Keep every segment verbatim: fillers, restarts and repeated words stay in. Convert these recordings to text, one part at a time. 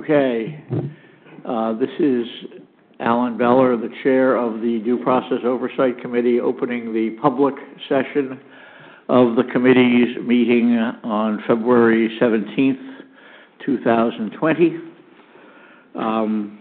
Okay. Uh, this is Alan Beller, the chair of the Due Process Oversight Committee, opening the public session of the committee's meeting on February seventeenth, two thousand twenty. Um,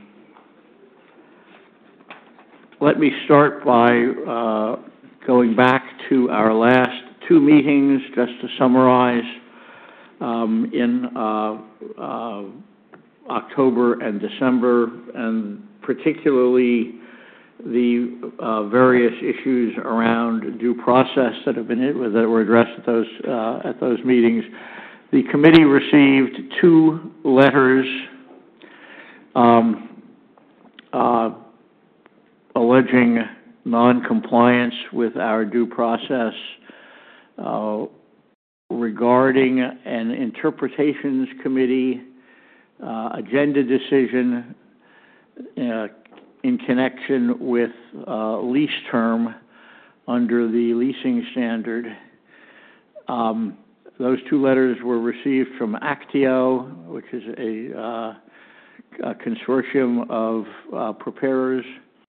let me start by uh, going back to our last two meetings, just to summarize. Um, in uh, uh, October and December, and particularly the uh, various issues around due process that have been that were addressed at those uh, at those meetings. The committee received two letters um, uh, alleging non-compliance with our due process uh, regarding an interpretations committee uh, agenda decision uh, in connection with uh, lease term under the leasing standard. Um, those two letters were received from Actio, which is a, uh, a consortium of uh, preparers,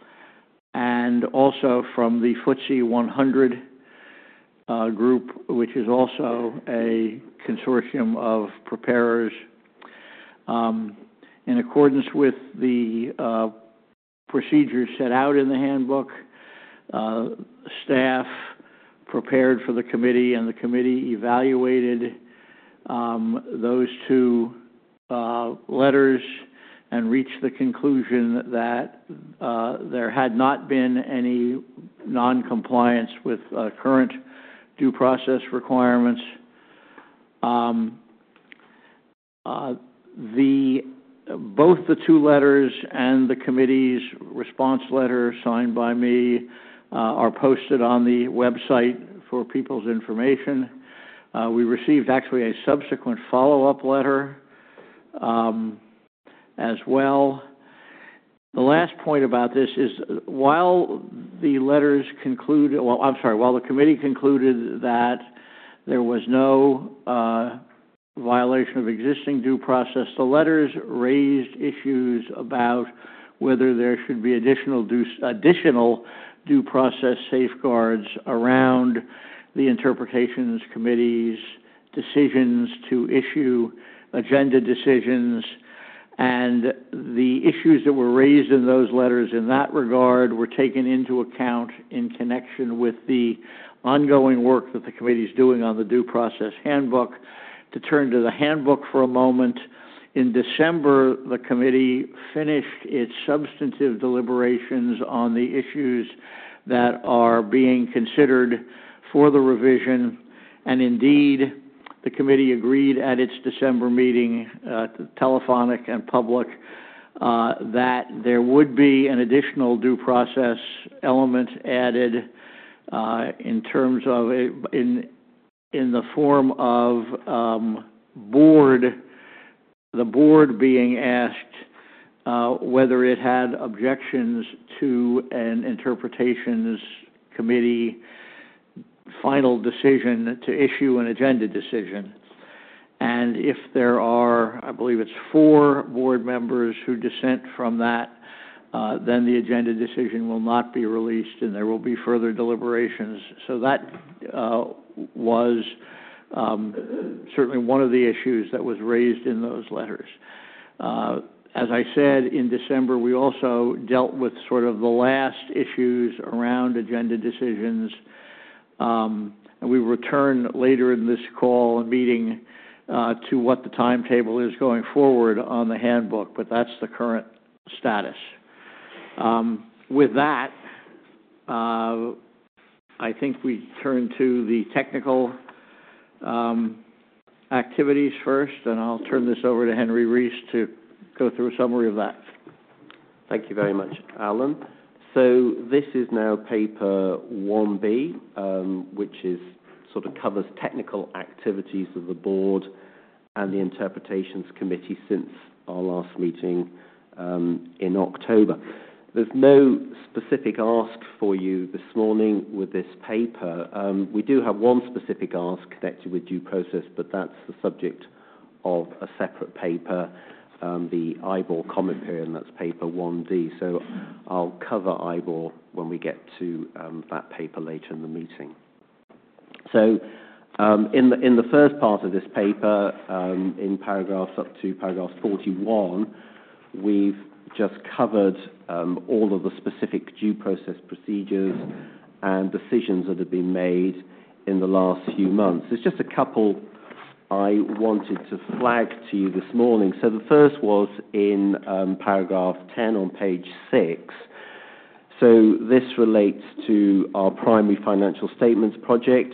and also from the F T S E one hundred Uh, group, which is also a consortium of preparers. Um, in accordance with the uh, procedures set out in the handbook, uh, staff prepared for the committee, and the committee evaluated um, those two uh, letters and reached the conclusion that uh, there had not been any non-compliance with uh, current due process requirements. Um, uh, the both the two letters and the committee's response letter signed by me uh, are posted on the website for people's information. Uh, we received actually a subsequent follow-up letter um, as well. The last point about this is, while the letters concluded, well, I'm sorry, while the committee concluded that there was no uh, violation of existing due process, the letters raised issues about whether there should be additional due, additional due process safeguards around the Interpretations Committee's decisions to issue agenda decisions. And the issues that were raised in those letters in that regard were taken into account in connection with the ongoing work that the committee is doing on the due process handbook. To turn to the handbook for a moment, in December, the committee finished its substantive deliberations on the issues that are being considered for the revision, and indeed, the committee agreed at its December meeting, uh, telephonic and public, uh, that there would be an additional due process element added uh, in terms of a, in in the form of um, board, the board being asked uh, whether it had objections to an interpretations committee final decision to issue an agenda decision. And if there are, I believe it's four board members who dissent from that, uh, then the agenda decision will not be released and there will be further deliberations. So that uh, was um, certainly one of the issues that was raised in those letters. Uh, as I said, in December, we also dealt with sort of the last issues around agenda decisions. Um, and we return later in this call and meeting uh, to what the timetable is going forward on the handbook, but that's the current status. Um, with that, uh, I think we turn to the technical um, activities first, and I'll turn this over to Henry Reese to go through a summary of that. Thank you very much, Alan. So this is now paper one B, um, which is sort of covers technical activities of the board and the Interpretations Committee since our last meeting um, in October. There's no specific ask for you this morning with this paper. Um, we do have one specific ask connected with due process, but that's the subject of a separate paper. um, the I B O R comment period, and that's paper one D. So I'll cover I B O R when we get to um, that paper later in the meeting. So um, in the in the first part of this paper, um, in paragraphs up to paragraph forty-one, we've just covered um, all of the specific due process procedures and decisions that have been made in the last few months. There's just a couple I wanted to flag to you this morning. So the first was in um, paragraph ten on page six. So this relates to our primary financial statements project.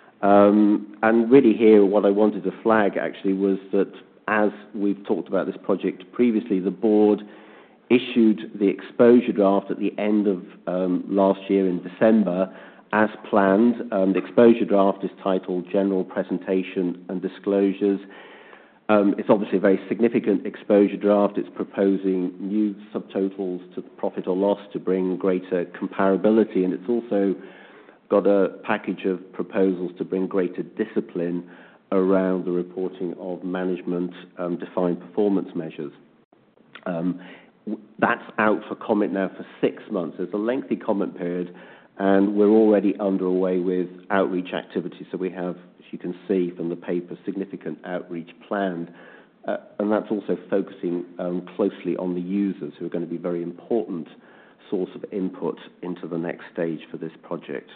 Um, and really here what I wanted to flag actually was that as we've talked about this project previously, the board issued the exposure draft at the end of um, last year in December as planned. Um, the exposure draft is titled General Presentation and Disclosures. Um, it's obviously a very significant exposure draft. It's proposing new subtotals to profit or loss to bring greater comparability, and it's also got a package of proposals to bring greater discipline around the reporting of management um, defined performance measures. Um, that's out for comment now for six months. There's a lengthy comment period, and we're already underway with outreach activities. So we have, as you can see from the paper, significant outreach planned, uh, and that's also focusing um, closely on the users, who are going to be a very important source of input into the next stage for this project.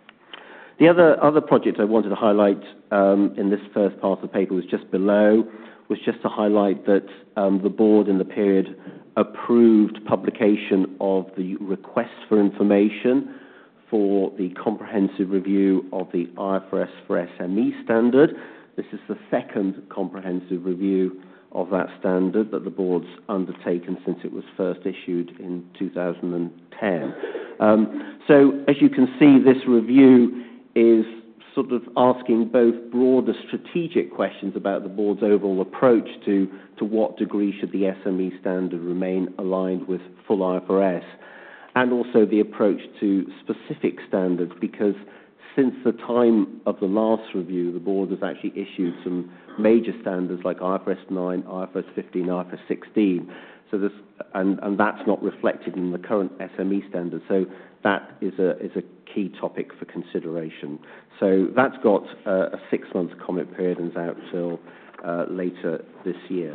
The other, other project I wanted to highlight um, in this first part of the paper was just below, was just to highlight that um, the board in the period approved publication of the request for information for the comprehensive review of the I F R S for S M E standard. This is the second comprehensive review of that standard that the board's undertaken since it was first issued in two thousand ten. Um, so as you can see, this review is sort of asking both broader strategic questions about the board's overall approach to, to what degree should the S M E standard remain aligned with full I F R S, and also the approach to specific standards, because since the time of the last review, the board has actually issued some major standards like I F R S nine, I F R S fifteen, I F R S sixteen. So this, and, and that's not reflected in the current S M E standard. So that is a, is a key topic for consideration. So that's got uh, a six-month comment period and is out till uh, later this year.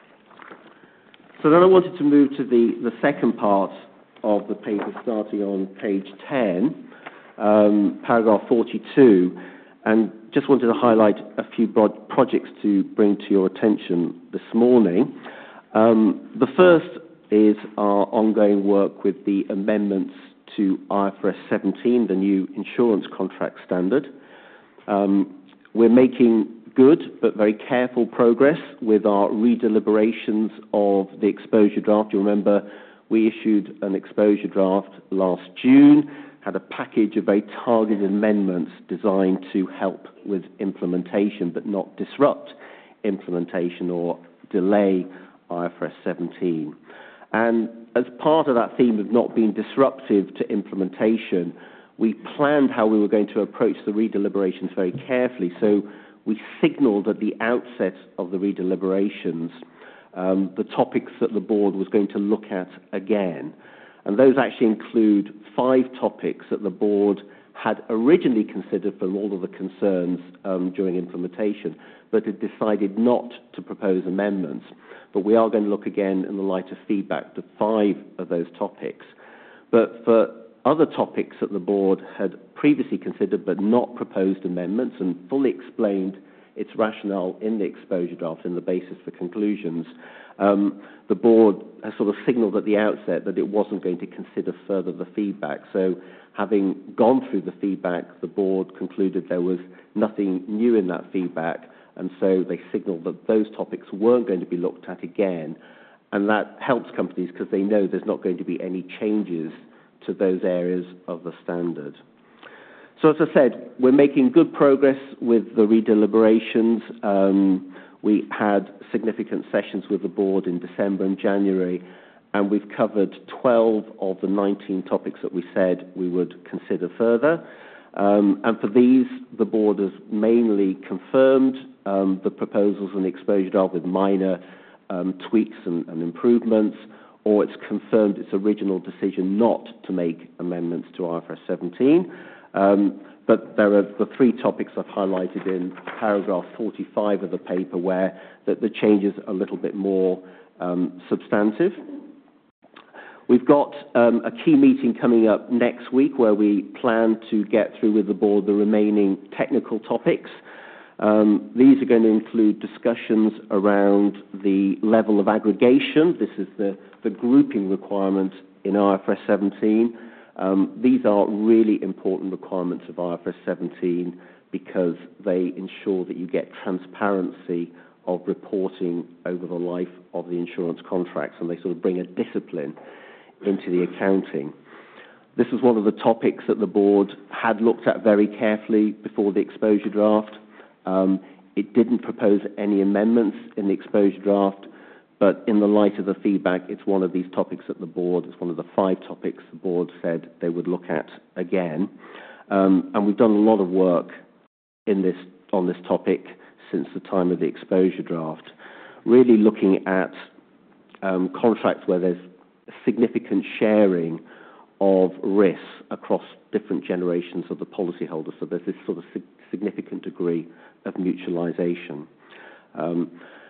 So then I wanted to move to the, the second part of the paper, starting on page ten, um, paragraph forty-two, and just wanted to highlight a few broad projects to bring to your attention this morning. Um, the first is our ongoing work with the amendments to I F R S seventeen, the new insurance contract standard. Um, we're making good but very careful progress with our redeliberations of the exposure draft. You remember we issued an exposure draft last June, had a package of very targeted amendments designed to help with implementation but not disrupt implementation or delay I F R S seventeen. And as part of that theme of not being disruptive to implementation, we planned how we were going to approach the redeliberations very carefully. So we signaled at the outset of the redeliberations um, the topics that the board was going to look at again. And those actually include five topics that the board had originally considered from all of the concerns um, during implementation, but had decided not to propose amendments. But we are going to look again in the light of feedback to five of those topics. But for other topics that the board had previously considered but not proposed amendments and fully explained its rationale in the exposure draft and the basis for conclusions, um, the board has sort of signaled at the outset that it wasn't going to consider further the feedback. So having gone through the feedback, the board concluded there was nothing new in that feedback, and so they signaled that those topics weren't going to be looked at again. And that helps companies because they know there's not going to be any changes to those areas of the standard. So as I said, we're making good progress with the redeliberations. Um, we had significant sessions with the board in December and January, and we've covered twelve of the nineteen topics that we said we would consider further. Um, and for these, the board has mainly confirmed um, the proposals and the exposure draft with minor um, tweaks and, and improvements, or it's confirmed its original decision not to make amendments to I F R S seventeen. Um, but there are the three topics I've highlighted in paragraph forty-five of the paper where the, the changes are a little bit more um, substantive. We've got um, a key meeting coming up next week where we plan to get through with the board the remaining technical topics. Um, these are going to include discussions around the level of aggregation. This is the, the grouping requirement in I F R S seventeen. Um, these are really important requirements of I F R S seventeen because they ensure that you get transparency of reporting over the life of the insurance contracts, and they sort of bring a discipline into the accounting. This was one of the topics that the board had looked at very carefully before the exposure draft. Um, it didn't propose any amendments in the exposure draft, but in the light of the feedback, it's one of these topics that the board, it's one of the five topics the board said they would look at again. Um, and we've done a lot of work in this, on this topic since the time of the exposure draft, really looking at um, contracts where there's significant sharing of risks across different generations of the policyholder. So there's this sort of sig significant degree of mutualization. Um,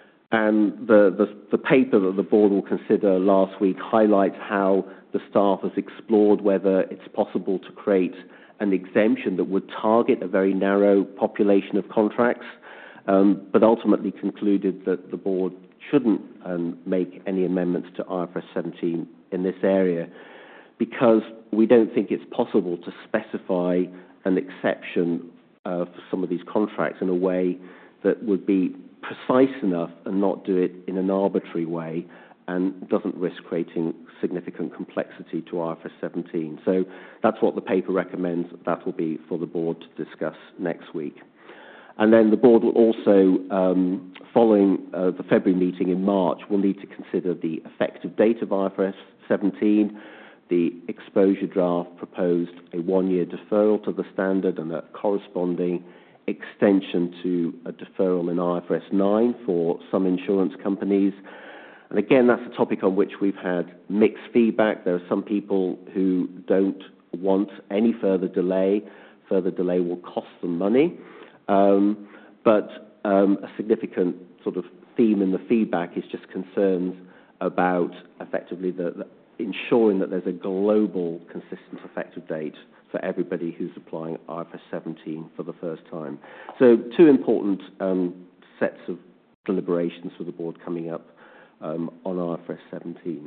and the, the, the paper that the board will consider last week highlights how the staff has explored whether it's possible to create an exemption that would target a very narrow population of contracts, um, but ultimately concluded that the board shouldn't um, make any amendments to I F R S seventeen in this area because we don't think it's possible to specify an exception uh, for some of these contracts in a way that would be precise enough and not do it in an arbitrary way and doesn't risk creating significant complexity to I F R S seventeen. So that's what the paper recommends. That will be for the board to discuss next week. And then the board will also, um, following uh, the February meeting in March, will need to consider the effective date of I F R S seventeen. The exposure draft proposed a one-year deferral to the standard and a corresponding extension to a deferral in I F R S nine for some insurance companies. And again, that's a topic on which we've had mixed feedback. There are some people who don't want any further delay. Further delay will cost them money. Um, but um, a significant sort of theme in the feedback is just concerns about effectively the, the ensuring that there's a global consistent effective date for everybody who's applying I F R S seventeen for the first time. So two important um, sets of deliberations for the board coming up um, on I F R S seventeen.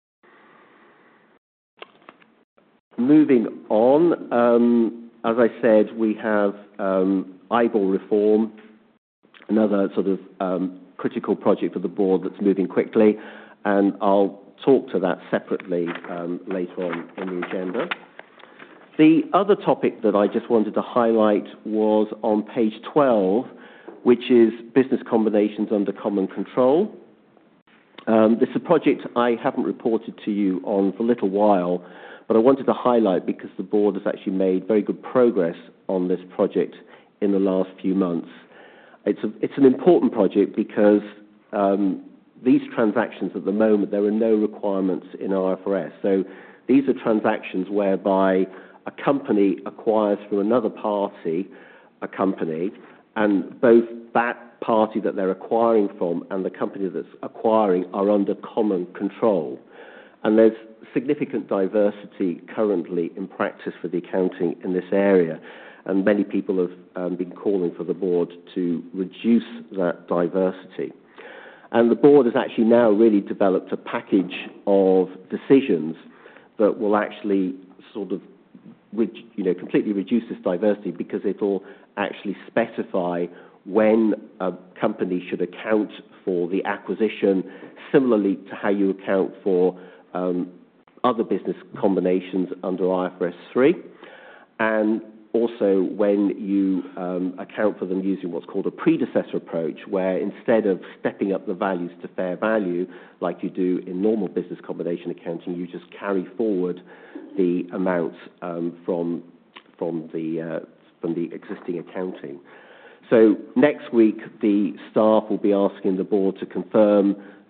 Moving on, um, as I said, we have um, I B O R reform, another sort of um, critical project for the board that's moving quickly, and I'll talk to that separately um, later on in the agenda. The other topic that I just wanted to highlight was on page twelve, which is business combinations under common control. Um, this is a project I haven't reported to you on for a little while, but I wanted to highlight because the board has actually made very good progress on this project in the last few months. It's, a, it's an important project because um, these transactions at the moment, there are no requirements in I F R S. So these are transactions whereby a company acquires from another party a company, and both that party that they're acquiring from and the company that's acquiring are under common control. And there's significant diversity currently in practice for the accounting in this area. And many people have um, been calling for the board to reduce that diversity. And the board has actually now really developed a package of decisions that will actually sort of, you know, completely reduce this diversity because it will actually specify when a company should account for the acquisition, similarly to how you account for um, other business combinations under I F R S three, and also when you um, account for them using what's called a predecessor approach, where instead of stepping up the values to fair value, like you do in normal business combination accounting, you just carry forward the amounts um, from, from, the, uh, from the existing accounting. So next week, the staff will be asking the board to confirm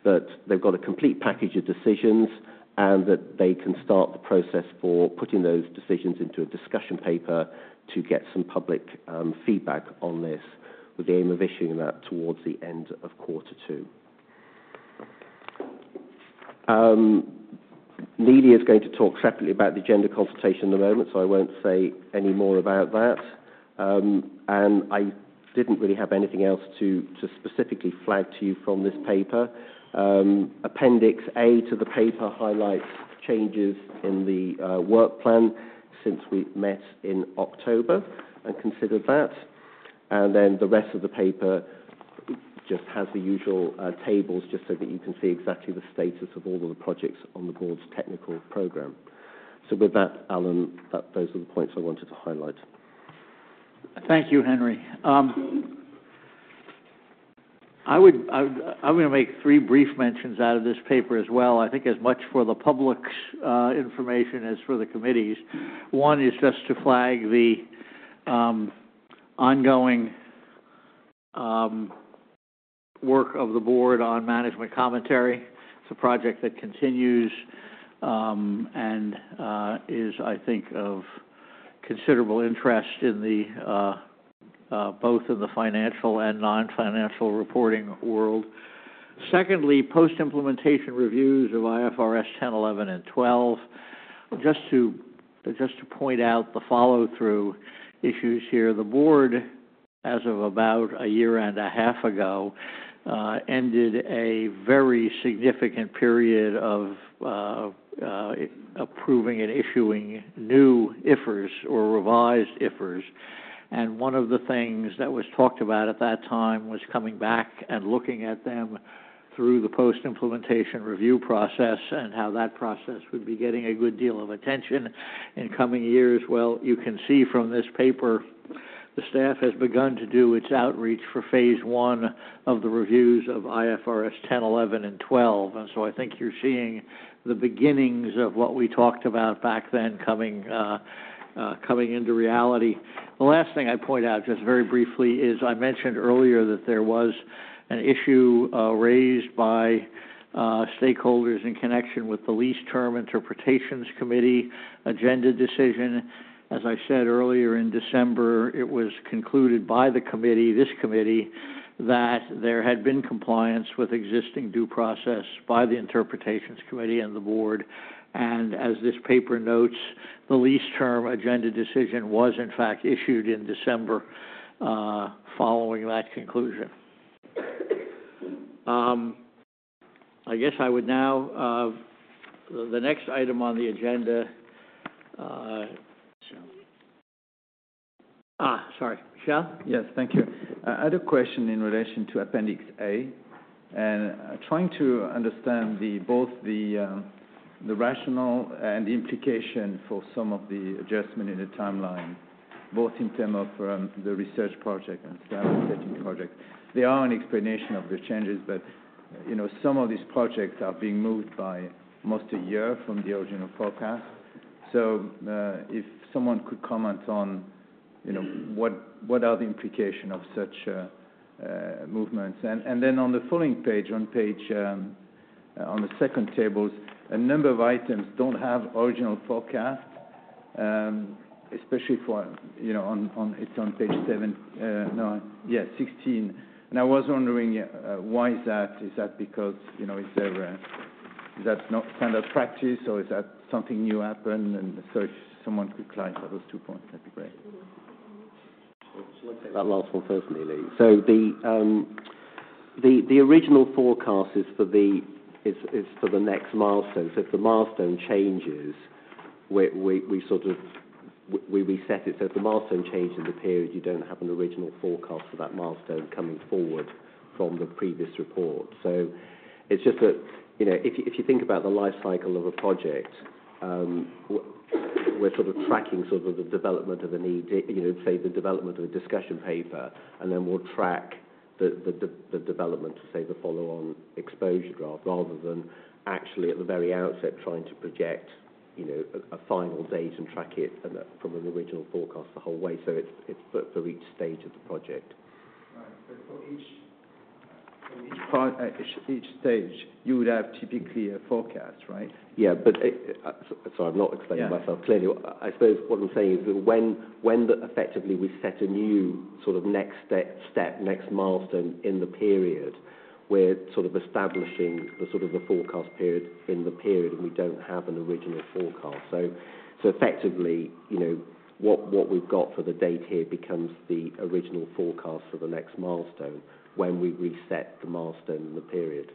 that they've got a complete package of decisions and that they can start the process for putting those decisions into a discussion paper to get some public um, feedback on this, with the aim of issuing that towards the end of quarter two. Um, Neely is going to talk separately about the agenda consultation in a moment, so I won't say any more about that. Um, and I didn't really have anything else to, to specifically flag to you from this paper. Um, Appendix A to the paper highlights changes in the uh, work plan since we met in October and considered that. And then the rest of the paper just has the usual uh, tables, just so that you can see exactly the status of all of the projects on the board's technical program. So with that, Alan, that, those are the points I wanted to highlight. Thank you, Henry. Um, I would, I, I'm going to make three brief mentions out of this paper as well, I think as much for the public's uh, information as for the committee's. One is just to flag the um, ongoing um, work of the board on management commentary. It's a project that continues um, and uh, is, I think, of considerable interest in the uh, uh, both in the financial and non-financial reporting world. Secondly, post-implementation reviews of I F R S ten, eleven, and twelve. Just to just to point out the follow-through issues here, the board, as of about a year and a half ago, uh, ended a very significant period of uh, uh, approving and issuing new I F Rs or revised I F Rs. And one of the things that was talked about at that time was coming back and looking at them through the post-implementation review process and how that process would be getting a good deal of attention in coming years. Well, you can see from this paper the staff has begun to do its outreach for phase one of the reviews of I F R S ten, eleven, and twelve. And so I think you're seeing the beginnings of what we talked about back then coming uh, uh, coming into reality. The last thing I'd point out just very briefly is I mentioned earlier that there was an issue uh, raised by uh, stakeholders in connection with the Lease Term Interpretations Committee agenda decision. As I said earlier, in December, it was concluded by the committee, this committee, that there had been compliance with existing due process by the Interpretations Committee and the board. And as this paper notes, the lease term agenda decision was, in fact, issued in December uh, following that conclusion. Um, I guess I would now, uh, the next item on the agenda, uh, So. Ah, sorry. Michel? Yes, thank you. I had a question in relation to Appendix A, and uh, trying to understand the, both the, um, the rationale and the implication for some of the adjustment in the timeline, both in terms of um, the research project and standard setting project. There are an explanation of the changes, but you know, some of these projects are being moved by almost a year from the original forecast. So uh, if someone could comment on, you know, what what are the implications of such uh, uh, movements, and and then on the following page, on page um, uh, on the second tables, a number of items don't have original forecast, um, especially for you know on on it's on page seven, uh, no, yeah, sixteen, and I was wondering uh, why is that? Is that because you know is there uh, is that not standard practice, or is that something new happened? And so if someone could clarify those two points, that'd be great. Shall I take that last one first, Neely? So the um, the the original forecast is for the is is for the next milestone. So if the milestone changes, we we, we sort of we reset it. So if the milestone changes in the period, you don't have an original forecast for that milestone coming forward from the previous report. So it's just that, you know, if you, if you think about the life cycle of a project, um, we're sort of tracking sort of the development of an E D, you know, say the development of a discussion paper, and then we'll track the, the, the development of, say, the follow-on exposure draft, rather than actually at the very outset trying to project, you know, a, a final date and track it from an original forecast the whole way. So it's, it's for, for each stage of the project. Right, but for each, for each part, at each stage, you would have typically a forecast, right? Yeah, but it, uh, sorry, I'm not explaining Yeah. myself clearly. I suppose what I'm saying is that when when the, effectively we set a new sort of next step, step, next milestone in the period, we're sort of establishing the sort of the forecast period in the period, and we don't have an original forecast. So, so effectively, you know, what what we've got for the date here becomes the original forecast for the next milestone when we reset the milestone in the period.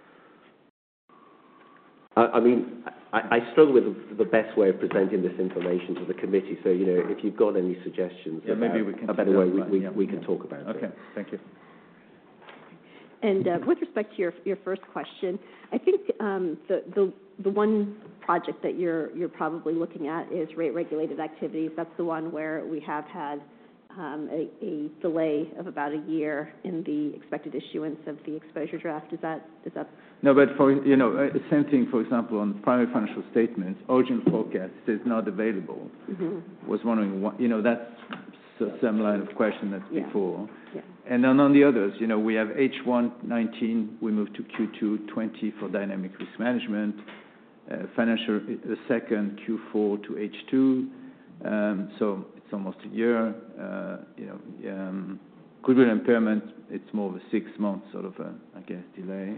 I, I mean, I, I struggle with the, the best way of presenting this information to the committee. So, you know, if you've got any suggestions Yeah, about maybe we can a better way, we, we, yeah, we can yeah. talk about it. Okay, thank you. And uh, with respect to your your first question, I think um, the the the one project that you're you're probably looking at is rate regulated activities. That's the one where we have had um, a, a delay of about a year in the expected issuance of the exposure draft. Is that is that? No, but for, you know, uh, same thing, for example, on primary financial statements, original forecast is not available. Mm-hmm. Was wondering, what, you know, that's the same line of question as Yeah. before. Yeah. And then on the others, you know, we have H one nineteen, we moved to Q two twenty for dynamic risk management, uh, financial, the second Q four to H two, um, so it's almost a year. Uh, you know, um, goodwill impairment, it's more of a six-month sort of, a, I guess, delay.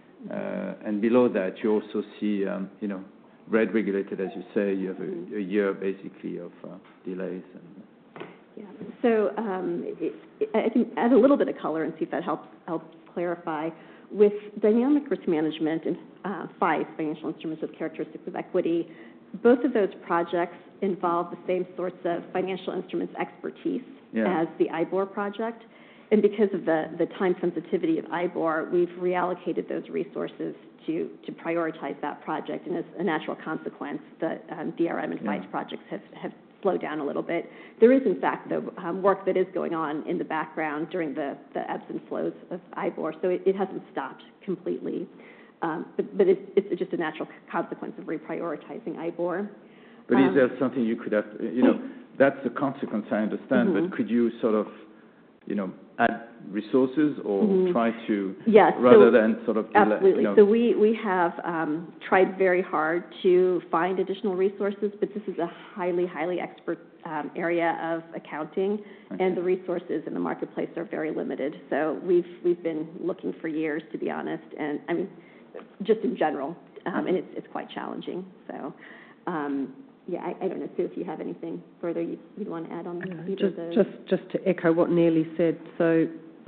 Uh, and below that, you also see, um, you know, rate regulated, as you say, you have a, a year basically of uh, delays. And, Yeah. So um, it, it, I can add a little bit of color and see if that helps helps clarify. With dynamic risk management and uh, F I E, financial instruments with characteristics of equity, both of those projects involve the same sorts of financial instruments expertise Yeah. as the I B O R project. And because of the, the time sensitivity of I B O R, we've reallocated those resources to, to prioritize that project. And as a natural consequence, the um, D R M and F I E Yeah. projects have, have slow down a little bit. There is, in fact, though, um, work that is going on in the background during the, the ebbs and flows of I B O R, so it, it hasn't stopped completely. Um, but but it's, it's just a natural consequence of reprioritizing I B O R. but Um, is there something you could have, you know, that's the consequence, I understand, Mhm. but could you sort of, you know, add resources or Mhm. try to, Yes, rather so- than sort of delay, Absolutely. you know, So we, we have um, tried very hard to find additional resources, but this is a highly, highly expert um, area of accounting, Okay. and the resources in the marketplace are very limited. So we've we've been looking for years, to be honest, and I mean, just in general, um, and it's it's quite challenging. So. Um, yeah, I, I don't know, Sue, if you have anything further you'd, you'd want to add on Yeah, either just, of those. just, just to echo what Neely said, so,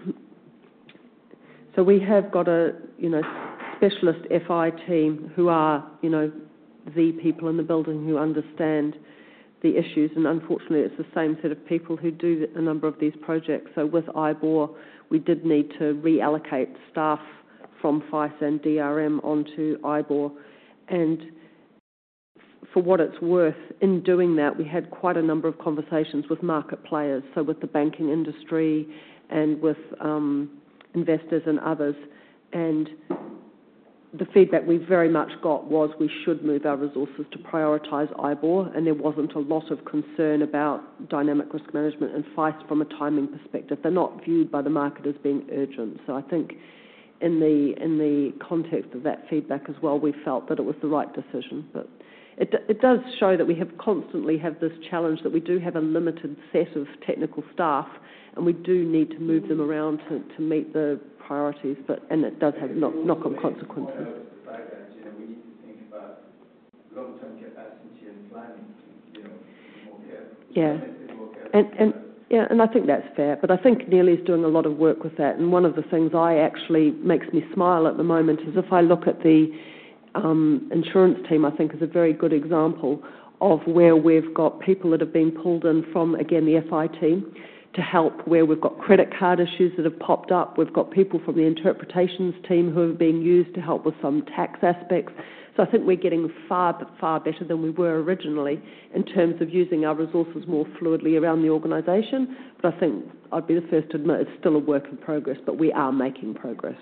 so we have got a, you know, specialist F I team who are, you know, the people in the building who understand the issues, and unfortunately it's the same set of people who do a number of these projects. So with I B O R, we did need to reallocate staff from F I C E and D R M onto I B O R, and for what it's worth, in doing that, we had quite a number of conversations with market players, so with the banking industry and with um, investors and others. And the feedback we very much got was we should move our resources to prioritise I B O R, and there wasn't a lot of concern about dynamic risk management and F I C E from a timing perspective. They're not viewed by the market as being urgent. So I think in the in the context of that feedback as well, we felt that it was the right decision. But It, it does show that we have constantly have this challenge that we do have a limited set of technical staff, and we do need to move them around to, to meet the priorities. But and it does have knock, knock-on consequences. the fact that, you know, we need to think about long-term capacity and planning, you know, more carefully. Yeah, and and yeah, and I think that's fair. But I think Neely's doing a lot of work with that. And one of the things I actually makes me smile at the moment is if I look at the Um, insurance team, I think, is a very good example of where we've got people that have been pulled in from, again, the F I team to help where we've got credit card issues that have popped up. We've got people from the interpretations team who are being used to help with some tax aspects. So I think we're getting far, far better than we were originally in terms of using our resources more fluidly around the organisation. But I think I'd be the first to admit it's still a work in progress, but we are making progress.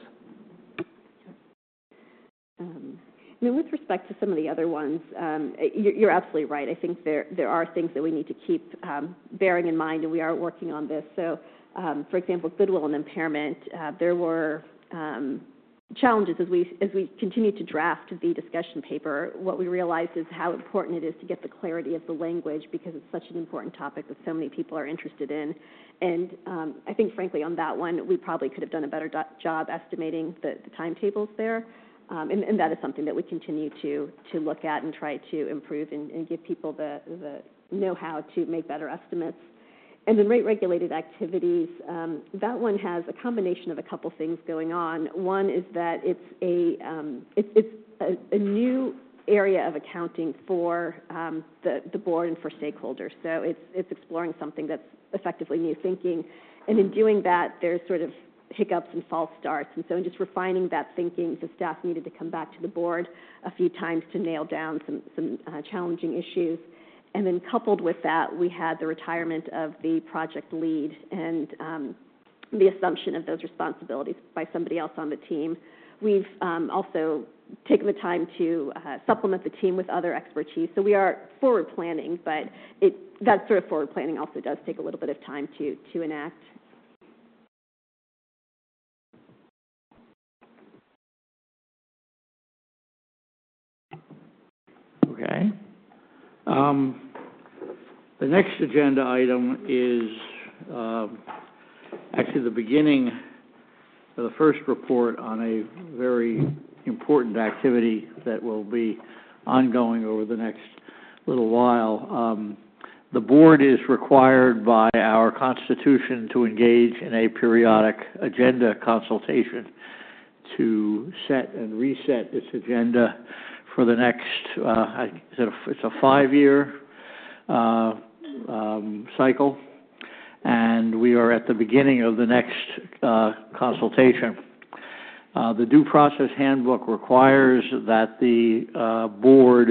Um, I mean, with respect to some of the other ones, um, you're, you're absolutely right. I think there there are things that we need to keep um, bearing in mind, and we are working on this. So, um, for example, goodwill and impairment, uh, there were um, challenges as we as we continue to draft the discussion paper. What we realized is how important it is to get the clarity of the language, because it's such an important topic that so many people are interested in. And um, I think, frankly, on that one, we probably could have done a better do- job estimating the, the timetables there. Um, and, and that is something that we continue to to look at and try to improve and, and give people the, the know-how to make better estimates. And then rate-regulated activities, um, that one has a combination of a couple things going on. One is that it's a um, it's, it's a, a new area of accounting for um, the, the board and for stakeholders. So it's it's exploring something that's effectively new thinking. And in doing that, there's sort of hiccups and false starts. And so in just refining that thinking, the staff needed to come back to the board a few times to nail down some, some uh, challenging issues. And then coupled with that, we had the retirement of the project lead and um, the assumption of those responsibilities by somebody else on the team. We've um, also taken the time to uh, supplement the team with other expertise. So we are forward planning, but it, that sort of forward planning also does take a little bit of time to, to enact. Okay. Um, the next agenda item is um, actually the beginning of the first report on a very important activity that will be ongoing over the next little while. Um, the board is required by our Constitution to engage in a periodic agenda consultation to set and reset its agenda for the next, uh, I said it's a five-year uh, um, cycle, and we are at the beginning of the next uh, consultation. Uh, the Due Process Handbook requires that the uh, board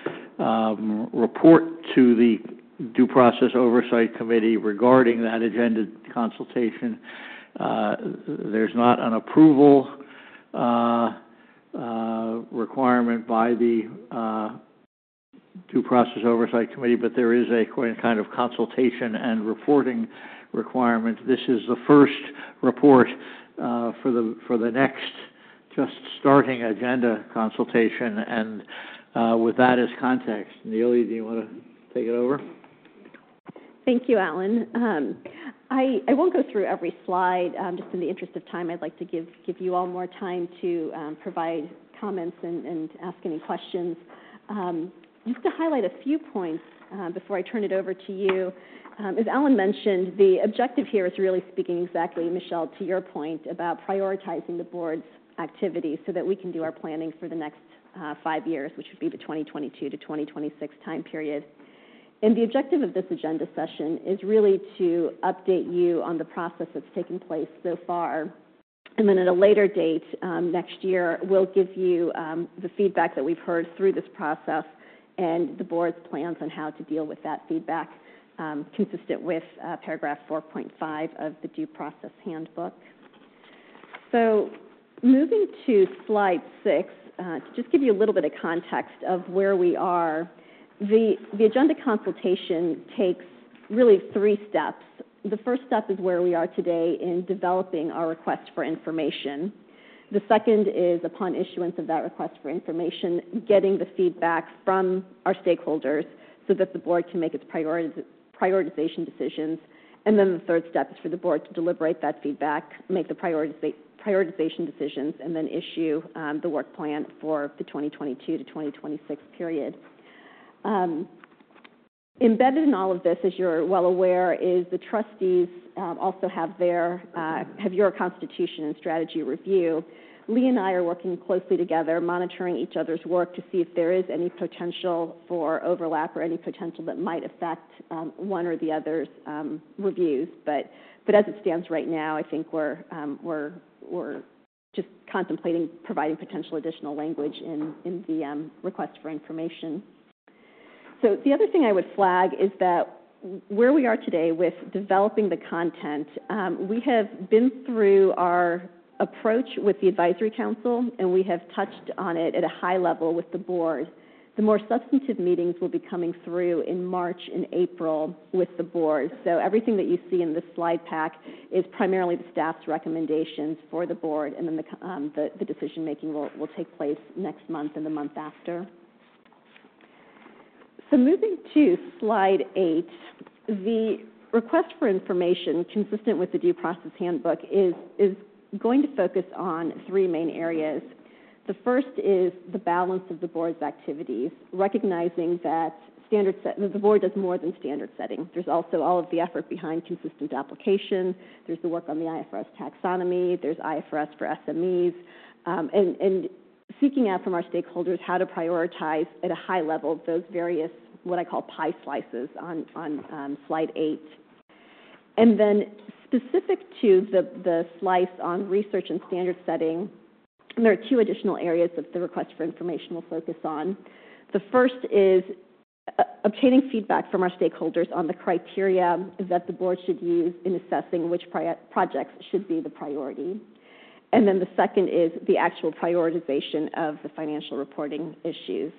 um, report to the Due Process Oversight Committee regarding that agenda consultation. Uh, there's not an approval uh, Uh, requirement by the uh, Due Process Oversight Committee, but there is a kind of consultation and reporting requirement. This is the first report uh, for the for the next just starting agenda consultation, and uh, with that as context, Neely, do you want to take it over? Thank you, Alan. Um, I, I won't go through every slide. Um, just in the interest of time, I'd like to give, give you all more time to um, provide comments and, and ask any questions. Um, just to highlight a few points uh, before I turn it over to you. Um, as Alan mentioned, the objective here is really speaking exactly, Michelle, to your point about prioritizing the board's activities so that we can do our planning for the next uh, five years, which would be the twenty twenty-two to twenty twenty-six time period. And the objective of this agenda session is really to update you on the process that's taken place so far. And then at a later date um, next year, we'll give you um, the feedback that we've heard through this process and the board's plans on how to deal with that feedback, um, consistent with uh, paragraph four point five of the Due Process Handbook. So moving to slide six, uh, to just give you a little bit of context of where we are. The, the agenda consultation takes really three steps. The first step is where we are today in developing our request for information. The second is, upon issuance of that request for information, getting the feedback from our stakeholders so that the board can make its prioritiz- prioritization decisions. And then the third step is for the board to deliberate that feedback, make the prioritiza- prioritization decisions, and then issue um, the work plan for the twenty twenty-two to twenty twenty-six period. Um, embedded in all of this, as you're well aware, is the trustees um, also have their uh, have your constitution and strategy review. Lee and I are working closely together, monitoring each other's work to see if there is any potential for overlap or any potential that might affect um, one or the other's um, reviews. But but as it stands right now, I think we're um, we're we're just contemplating providing potential additional language in in the um, request for information. So the other thing I would flag is that where we are today with developing the content, um, we have been through our approach with the Advisory Council, and we have touched on it at a high level with the board. The more substantive meetings will be coming through in March and April with the board. So everything that you see in this slide pack is primarily the staff's recommendations for the board, and then the, um, the, the decision-making will, will take place next month and the month after. So moving to slide eight, the request for information consistent with the Due Process Handbook is, is going to focus on three main areas. The first is the balance of the board's activities, recognizing that standard set, the board does more than standard setting. There's also all of the effort behind consistent application. There's the work on the I F R S taxonomy. There's I F R S for S M Es, um, and, and seeking out from our stakeholders how to prioritize at a high level those various, what I call pie slices on, on um, slide eight. And then specific to the, the slice on research and standard setting, there are two additional areas that the request for information will focus on. The first is uh, obtaining feedback from our stakeholders on the criteria that the board should use in assessing which pri- projects should be the priority. And then the second is the actual prioritization of the financial reporting issues.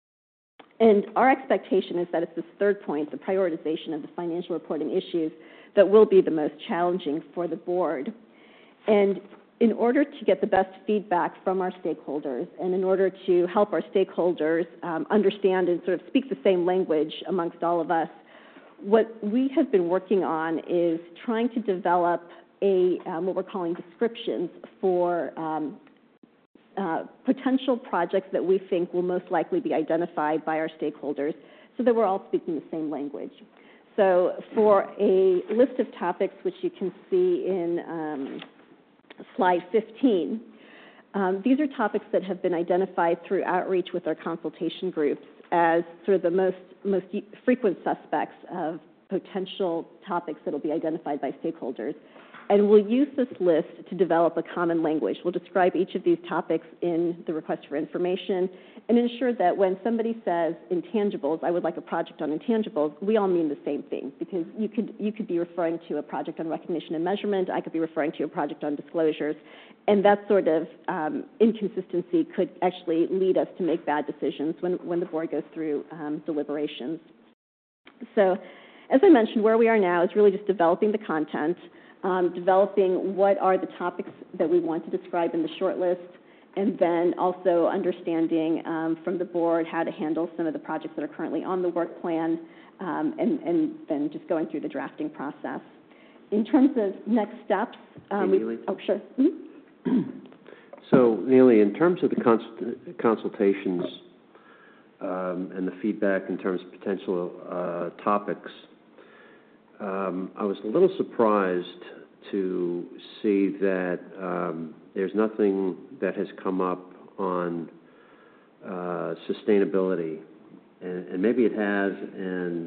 And our expectation is that it's this third point, the prioritization of the financial reporting issues, that will be the most challenging for the board. And in order to get the best feedback from our stakeholders, and in order to help our stakeholders um, understand and sort of speak the same language amongst all of us, what we have been working on is trying to develop a, um, what we're calling descriptions for um, uh, potential projects that we think will most likely be identified by our stakeholders, so that we're all speaking the same language. So for a list of topics, which you can see in um, slide fifteen, um, these are topics that have been identified through outreach with our consultation groups as sort of the most, most frequent suspects of potential topics that will be identified by stakeholders. And we'll use this list to develop a common language. We'll describe each of these topics in the request for information and ensure that when somebody says intangibles, I would like a project on intangibles, we all mean the same thing, because you could, you could be referring to a project on recognition and measurement, I could be referring to a project on disclosures, and that sort of um, inconsistency could actually lead us to make bad decisions when, when the board goes through um, deliberations. So, as I mentioned, where we are now is really just developing the content, Um, developing what are the topics that we want to describe in the short list, and then also understanding um, from the board how to handle some of the projects that are currently on the work plan, um, and, and then just going through the drafting process. In terms of next steps, um, Hey, we, oh, sure. Mm-hmm. So, Neely, in terms of the cons- consultations um, and the feedback in terms of potential uh, topics, Um, I was a little surprised to see that um, there's nothing that has come up on uh, sustainability, and, and maybe it has, and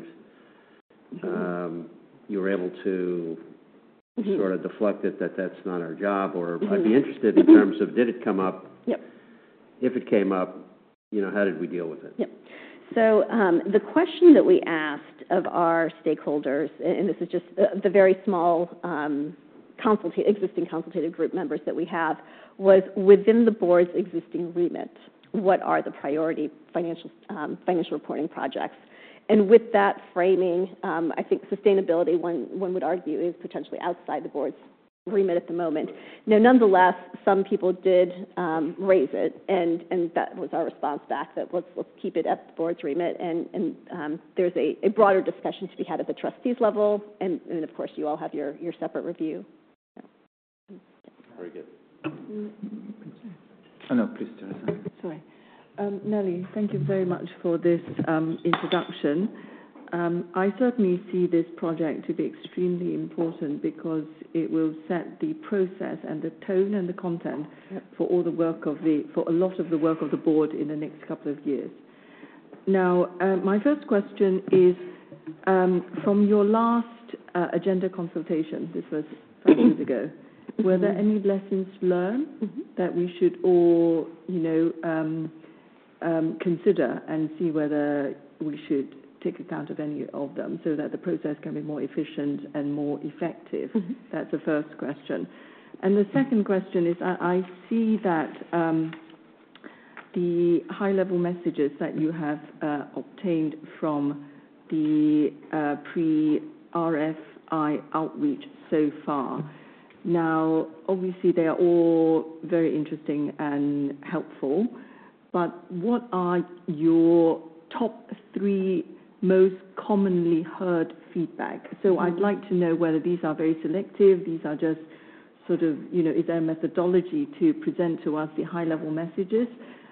um, you were able to mm-hmm. sort of deflect it that that's not our job, or mm-hmm. I'd be interested in terms of, did it come up? Yep. If it came up, you know, how did we deal with it? Yep. So um, the question that we asked of our stakeholders, and this is just uh, the very small um, consulta- existing consultative group members that we have, was within the board's existing remit, what are the priority financial, um, financial reporting projects? And with that framing, um, I think sustainability, one, one would argue, is potentially outside the board's remit at the moment. Now, nonetheless, some people did um, raise it, and, and that was our response back, that let's, let's keep it at the board's remit, and, and um, there's a, a broader discussion to be had at the trustees level, and, and of course, you all have your, your separate review. Very good. Oh, no, please, Teresa. Sorry. Um, Nellie, thank you very much for this um, introduction. Um, I certainly see this project to be extremely important because it will set the process and the tone and the content yep. for all the work of the, for a lot of the work of the board in the next couple of years. Now, uh, my first question is, um, from your last uh, agenda consultation, this was five years ago, were there any lessons learned mm-hmm. that we should all, you know, um, um, consider and see whether we should take account of any of them so that the process can be more efficient and more effective? Mm-hmm. That's the first question. And the second question is, I, I see that um, the high-level messages that you have uh, obtained from the uh, pre-R F I outreach so far. Now, obviously, they are all very interesting and helpful, but what are your top three most commonly heard feedback? So I'd like to know whether these are very selective, these are just sort of, you know, is there a methodology to present to us the high-level messages?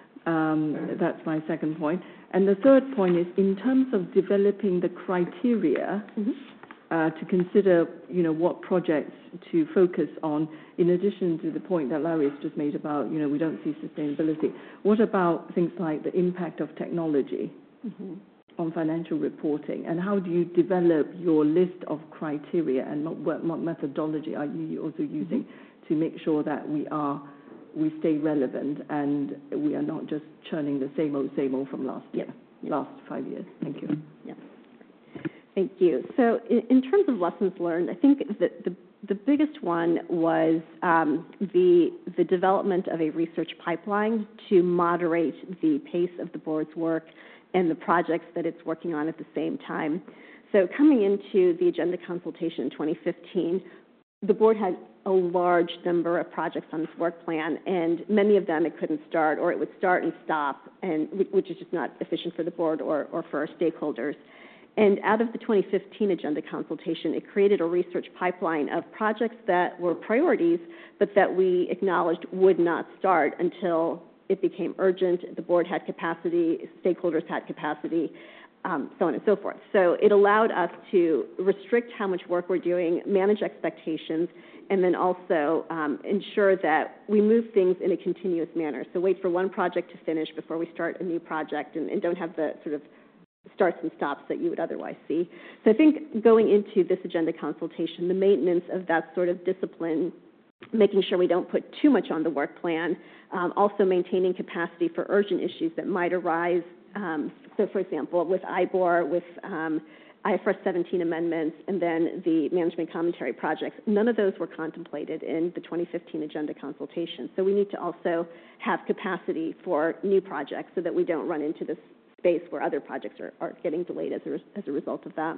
Um, that's my second point. And the third point is, in terms of developing the criteria mm-hmm. uh, to consider, you know, what projects to focus on, in addition to the point that Larry has just made about, you know, we don't see sustainability, what about things like the impact of technology mm-hmm. on financial reporting? And how do you develop your list of criteria, and what, what methodology are you also using mm-hmm. to make sure that we are we stay relevant and we are not just churning the same old, same old from last year, yeah. last five years. Thank you. Yeah. Thank you. So in, in terms of lessons learned, I think that the, the biggest one was um, the, the development of a research pipeline to moderate the pace of the board's work and the projects that it's working on at the same time. So coming into the agenda consultation in twenty fifteen, the board had a large number of projects on its work plan, and many of them it couldn't start, or it would start and stop, and which is just not efficient for the board or, or for our stakeholders. And out of the twenty fifteen agenda consultation, it created a research pipeline of projects that were priorities, but that we acknowledged would not start until it became urgent, the board had capacity, stakeholders had capacity, Um, so on and so forth. So it allowed us to restrict how much work we're doing, manage expectations, and then also um, ensure that we move things in a continuous manner. So wait for one project to finish before we start a new project, and, and don't have the sort of starts and stops that you would otherwise see. So I think going into this agenda consultation, the maintenance of that sort of discipline, making sure we don't put too much on the work plan, um, also maintaining capacity for urgent issues that might arise. Um, so, for example, with I B O R, with um, I F R S seventeen amendments, and then the management commentary projects, none of those were contemplated in the twenty fifteen agenda consultation. So we need to also have capacity for new projects so that we don't run into this space where other projects are, are getting delayed as a, as a result of that.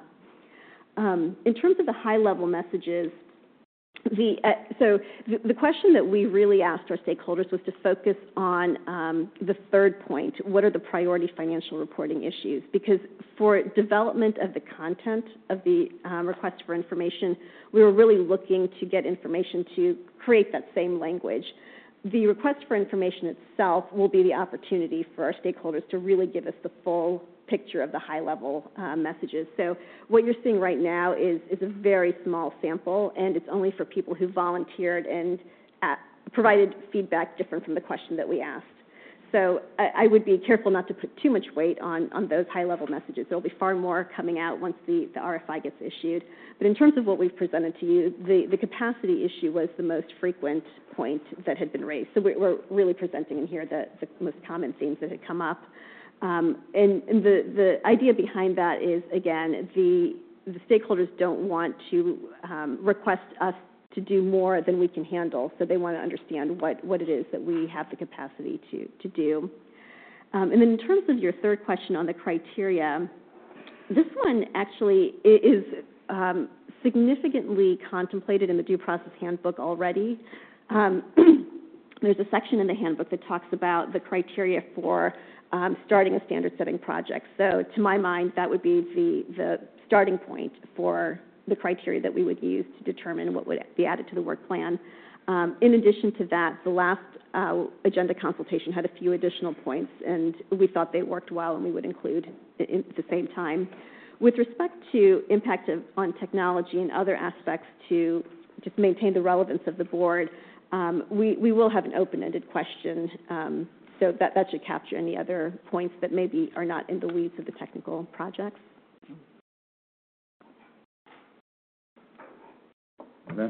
Um, in terms of the high-level messages, The, uh, so the, the question that we really asked our stakeholders was to focus on um, the third point, what are the priority financial reporting issues? Because for development of the content of the um, request for information, we were really looking to get information to create that same language. The request for information itself will be the opportunity for our stakeholders to really give us the full picture of the high-level uh, messages. So what you're seeing right now is, is a very small sample, and it's only for people who volunteered and uh, provided feedback different from the question that we asked. So I, I would be careful not to put too much weight on, on those high-level messages. There will be far more coming out once the, the R F I gets issued. But in terms of what we've presented to you, the, the capacity issue was the most frequent point that had been raised. So we're, we're really presenting in here the, the most common themes that had come up. Um, and and the, the idea behind that is, again, the, the stakeholders don't want to um, request us to do more than we can handle, so they want to understand what, what it is that we have the capacity to, to do. Um, and then in terms of your third question on the criteria, this one actually is um, significantly contemplated in the due process handbook already. Um, there's a section in the handbook that talks about the criteria for Um, starting a standard-setting project. So to my mind, that would be the, the starting point for the criteria that we would use to determine what would be added to the work plan. Um, in addition to that, the last uh, agenda consultation had a few additional points, and we thought they worked well and we would include in, at the same time. With respect to impact of, on technology and other aspects to just maintain the relevance of the board, um, we, we will have an open-ended question. Um, So that, that should capture any other points that maybe are not in the weeds of the technical projects. Ben?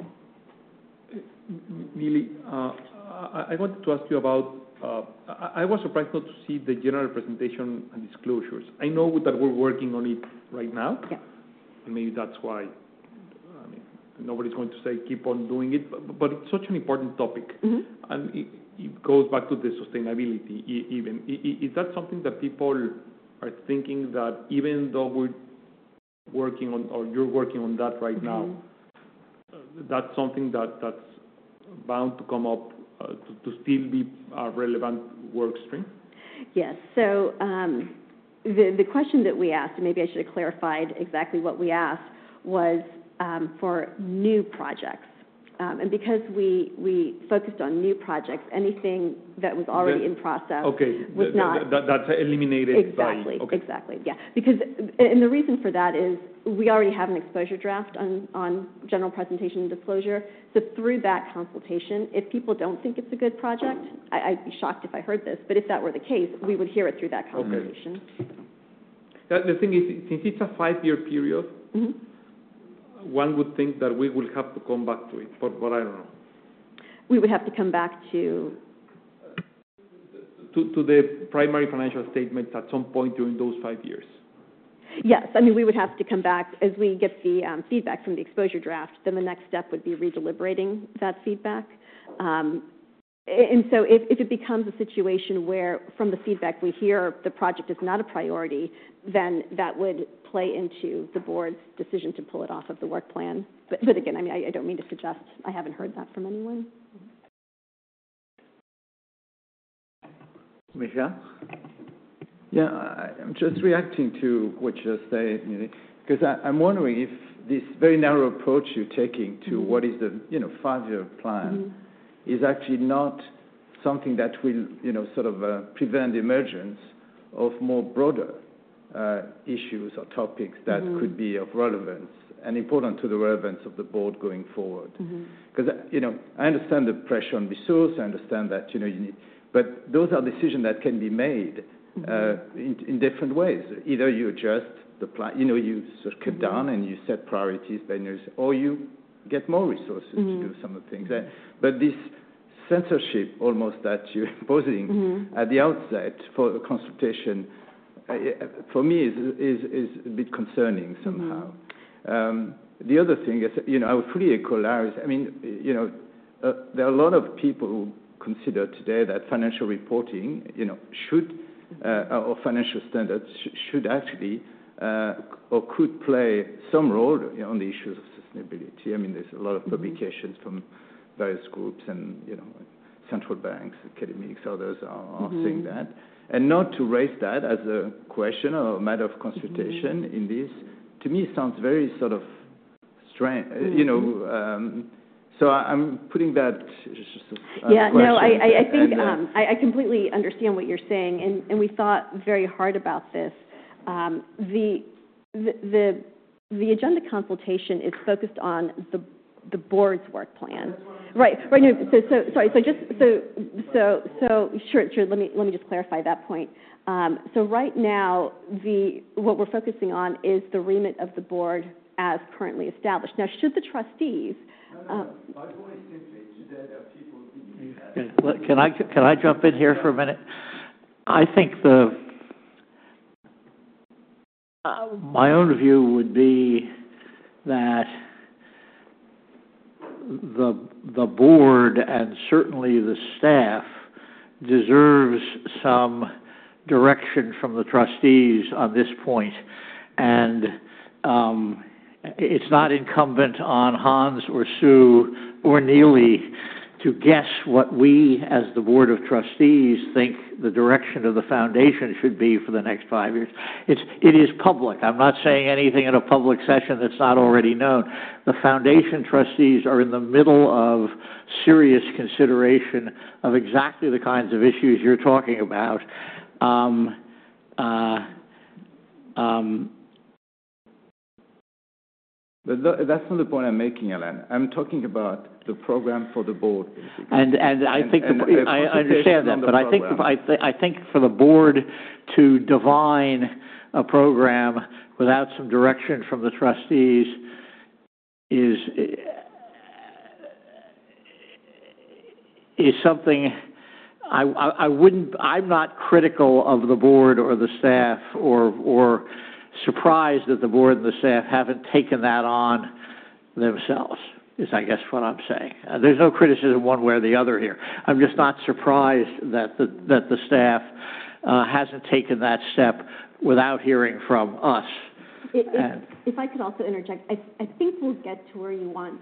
Neely, uh, I, I wanted to ask you about, uh, I, I was surprised not to see the general presentation and disclosures. I know that we're working on it right now, yeah. and maybe that's why, I mean, nobody's going to say keep on doing it, but, but it's such an important topic. Mm-hmm. And it, it goes back to the sustainability e- even. I- i- Is that something that people are thinking that even though we're working on, or you're working on that right Mm-hmm. now, uh, that's something that, that's bound to come up uh, to, to still be a relevant work stream? Yes. So um, the the question that we asked, and maybe I should have clarified exactly what we asked, was um, for new projects. Um, and because we, we focused on new projects, anything that was already That- in process Okay, was th- th- not. that, that's eliminated Exactly, by, okay. exactly, yeah. Because, and the reason for that is we already have an exposure draft on, on general presentation and disclosure. So through that consultation, if people don't think it's a good project, I, I'd be shocked if I heard this, but if that were the case, we would hear it through that consultation. That- The thing is, since it's a five-year period, Mm-hmm. one would think that we will have to come back to it, but, but I don't know. We would have to come back to, To, to the primary financial statements at some point during those five years. yes, I mean, we would have to come back as we get the um, feedback from the exposure draft, then the next step would be redeliberating that feedback. Um, And so if, if it becomes a situation where, from the feedback we hear, the project is not a priority, then that would play into the board's decision to pull it off of the work plan. But, but again, I mean, I, I don't mean to suggest, I haven't heard that from anyone. Michel? Yeah, I- I'm just reacting to what you just said, you know, because I, I'm wondering if this very narrow approach you're taking to Mm-hmm. what is the, you know, five-year plan Mm-hmm. is actually not something that will, you know, sort of uh, prevent the emergence of more broader uh, issues or topics that Mhm. could be of relevance and important to the relevance of the board going forward. Because, you know, I understand the pressure on resource, I understand that, you know, you need, but those are decisions that can be made uh, in, in different ways. Either you adjust the plan, you know, you sort of cut down and you set priorities, then you, or you get more resources to do some of the things. Uh, But this censorship almost that you're imposing at the outset for the consultation, uh, for me is, is, is a bit concerning somehow. Um, the other thing is, you know, I would fully echo Larry's. I mean, you know, uh, there are a lot of people who consider today that financial reporting, you know, should, uh, or financial standards sh should actually uh, or could play some role on the issues of sustainability. I mean, there's a lot of publications from various groups and, you know, central banks, academics, others are, are mm-hmm. saying that. And not to raise that as a question or a matter of consultation mm-hmm. in this, to me, sounds very sort of strange, mm-hmm. you know. Um, so I, I'm putting that as yeah, no, I, I, I think and, uh, um, I, I completely understand what you're saying, and, and we thought very hard about this. Um, the, the, the, the agenda consultation is focused on the the board's work plan. Right, right. No, so, so, sorry. So, just so, so, so, sure, sure. Let me, let me just clarify that point. Um, so, right now, the what we're focusing on is the remit of the board as currently established. Now, should the trustees? Um, Can I can I jump in here for a minute? I think the uh, my own view would be that the the board and certainly the staff deserves some direction from the trustees on this point, and um, it's not incumbent on Hans or Sue or Neely to guess what we, as the Board of Trustees, think the direction of the foundation should be for the next five years. It's, it is public. I'm not saying anything in a public session that's not already known. The foundation trustees are in the middle of serious consideration of exactly the kinds of issues you're talking about. Um, uh, um, But th that's not the point I'm making, Alan. I'm talking about the program for the board, basically. And and I And- think and the, a I understand that, consultation on the but I think program. I, th I think for the board to divine a program without some direction from the trustees is is something I, I I wouldn't. I'm not critical of the board or the staff or or surprised that the board and the staff haven't taken that on themselves. is I guess what I'm saying. Uh, there's no criticism one way or the other here. I'm just not surprised that the, that the staff uh, hasn't taken that step without hearing from us. If, if, if I could also interject, I, I think we'll get to where you want.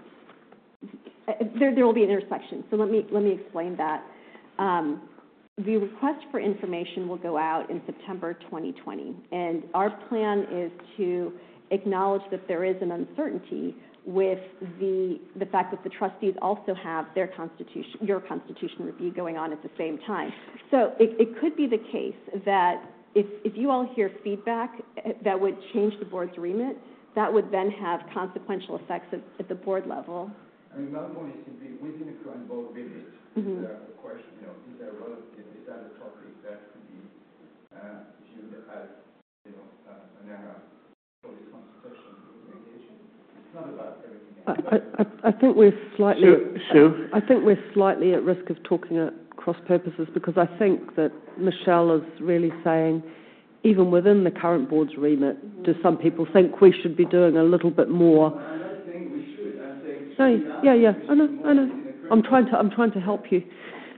Uh, there, there will be an intersection. So let me let me explain that. Um, the request for information will go out in September twenty twenty, and our plan is to acknowledge that there is an uncertainty with the the fact that the trustees also have their constitution, your constitution review going on at the same time. So it, it could be the case that if if you all hear feedback that would change the board's remit, that would then have consequential effects at, at the board level. I mean, my point is simply within the current board remit, Mm-hmm. is there a question, you know, is there a relative, is that a topic that could be uh, viewed as, you know, uh, an area for this consultation engagement? It's not about everything else. I, I, I think we're slightly. Sue? Sue? I think we're slightly at risk of talking at cross purposes because I think that Michelle is really saying, even within the current board's remit, mm-hmm. do some people think we should be doing a little bit more? No, I'm not saying we should. I'm saying. No, yeah, yeah. I know. I know. I'm trying to. I'm trying to help you.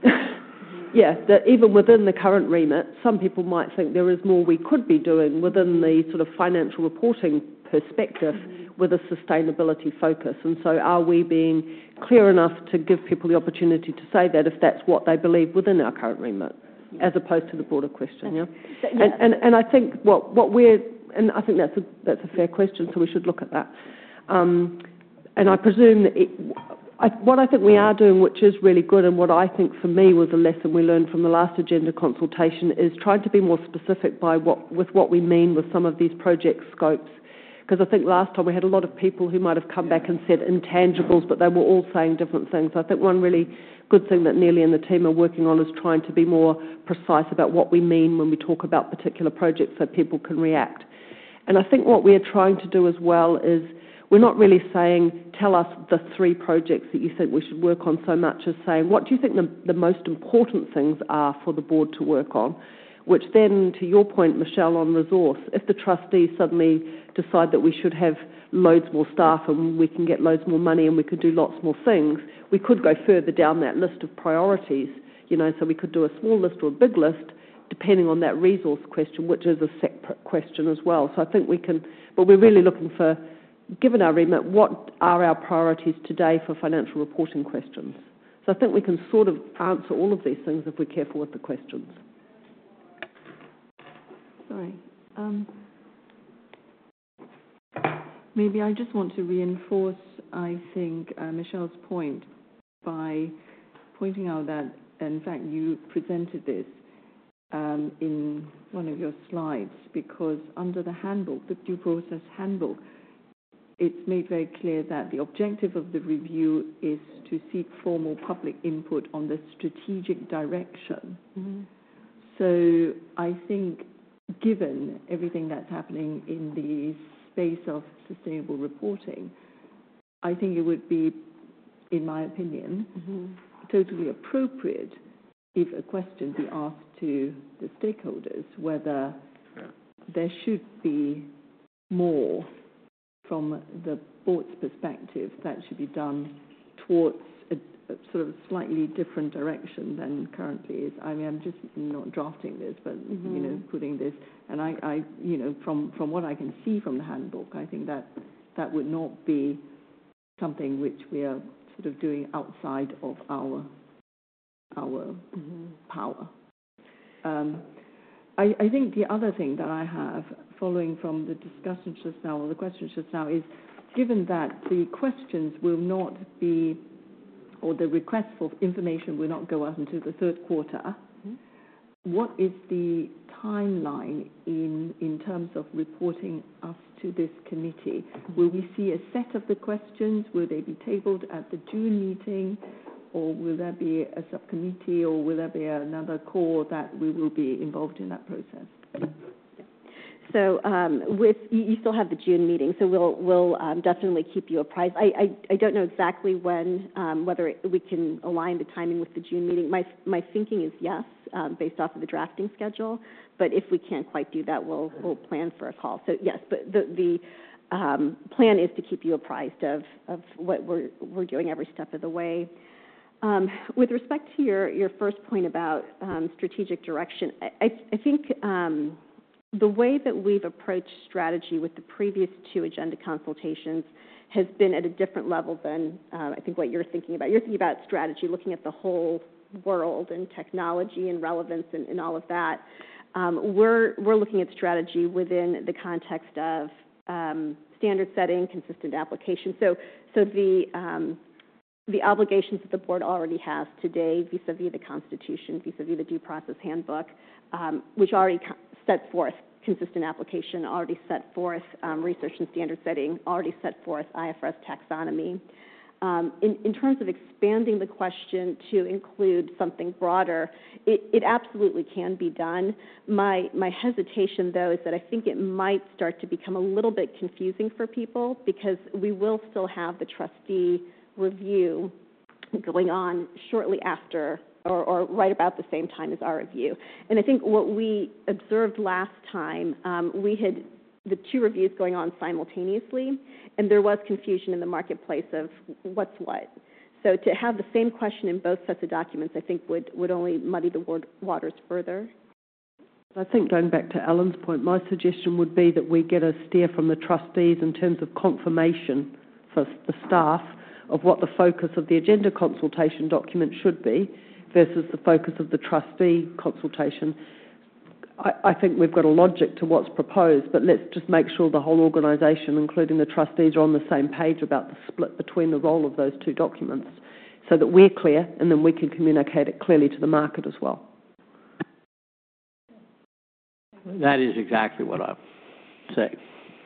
Yeah, that even within the current remit, some people might think there is more we could be doing within the sort of financial reporting perspective mm-hmm. with a sustainability focus. And so are we being clear enough to give people the opportunity to say that if that's what they believe within our current remit, as opposed to the broader question, yeah? Yeah. And, and, and I think what, what we're, and I think that's a, that's a fair question, so we should look at that. Um, and I presume that it, I, what I think we are doing, which is really good, and what I think for me was a lesson we learned from the last agenda consultation, is trying to be more specific by what, with what we mean with some of these project scopes. Because I think last time we had a lot of people who might have come back and said intangibles, but they were all saying different things. I think one really good thing that Nellie and the team are working on is trying to be more precise about what we mean when we talk about particular projects so people can react. And I think what we are trying to do as well is we're not really saying, tell us the three projects that you think we should work on so much as saying, what do you think the, the most important things are for the board to work on? Which then, to your point, Michelle, on resource, if the trustees suddenly decide that we should have loads more staff and we can get loads more money and we could do lots more things, we could go further down that list of priorities, you know, so we could do a small list or a big list, depending on that resource question, which is a separate question as well. So I think we can, but we're really looking for, given our remit, what are our priorities today for financial reporting questions? So I think we can sort of answer all of these things if we're careful with the questions. Sorry. Um, maybe I just want to reinforce, I think, uh, Michelle's point by pointing out that, in fact, you presented this um, in one of your slides, because under the handbook, the due process handbook, it's made very clear that the objective of the review is to seek formal public input on the strategic direction. Mm-hmm. So I think, given everything that's happening in the space of sustainable reporting, I think it would be, in my opinion, mm-hmm. totally appropriate if a question be asked to the stakeholders whether yeah. there should be more from the board's perspective that should be done towards a, a sort of slightly different direction than currently is. I mean, I'm just not drafting this, but, mm-hmm. you know, putting this, and I, I, you know, from, from what I can see from the handbook, I think that that would not be something which we are sort of doing outside of our, our mm-hmm. power. Um, I, I think the other thing that I have, following from the discussion just now, or the question just now, is given that the questions will not be, or the request for information will not go out until the third quarter, mm-hmm. what is the timeline in, in terms of reporting us to this committee? Mm-hmm. Will we see a set of the questions? Will they be tabled at the June meeting? Or will there be a subcommittee, or will there be another core that we will be involved in that process? So um, with you, you still have the June meeting, so we'll we'll um, definitely keep you apprised. I, I, I don't know exactly when, um, whether it, we can align the timing with the June meeting. My my thinking is yes, um, based off of the drafting schedule. But if we can't quite do that, we'll we'll plan for a call. So yes, but the the um, plan is to keep you apprised of, of what we're, we're doing every step of the way. Um, with respect to your, your first point about um, strategic direction, I, I think um, the way that we've approached strategy with the previous two agenda consultations has been at a different level than uh, I think what you're thinking about. You're thinking about strategy, looking at the whole world and technology and relevance and, and all of that. Um, we're, we're looking at strategy within the context of um, standard setting, consistent application. So, so the, um, the obligations that the board already has today vis-a-vis the Constitution, vis-a-vis the Due Process Handbook, um, which already set forth consistent application, already set forth um, research and standard setting, already set forth I F R S taxonomy. Um, in, in terms of expanding the question to include something broader, it, it absolutely can be done. My, my hesitation, though, is that I think it might start to become a little bit confusing for people because we will still have the trustee review going on shortly after or, or right about the same time as our review. And I think what we observed last time, um, we had the two reviews going on simultaneously, and there was confusion in the marketplace of what's what. So to have the same question in both sets of documents, I think would, would only muddy the waters further. I think going back to Alan's point, my suggestion would be that we get a steer from the trustees in terms of confirmation for the staff of what the focus of the agenda consultation document should be versus the focus of the trustee consultation. I, I think we've got a logic to what's proposed, but let's just make sure the whole organisation, including the trustees, are on the same page about the split between the role of those two documents so that we're clear and then we can communicate it clearly to the market as well. That is exactly what I'm saying.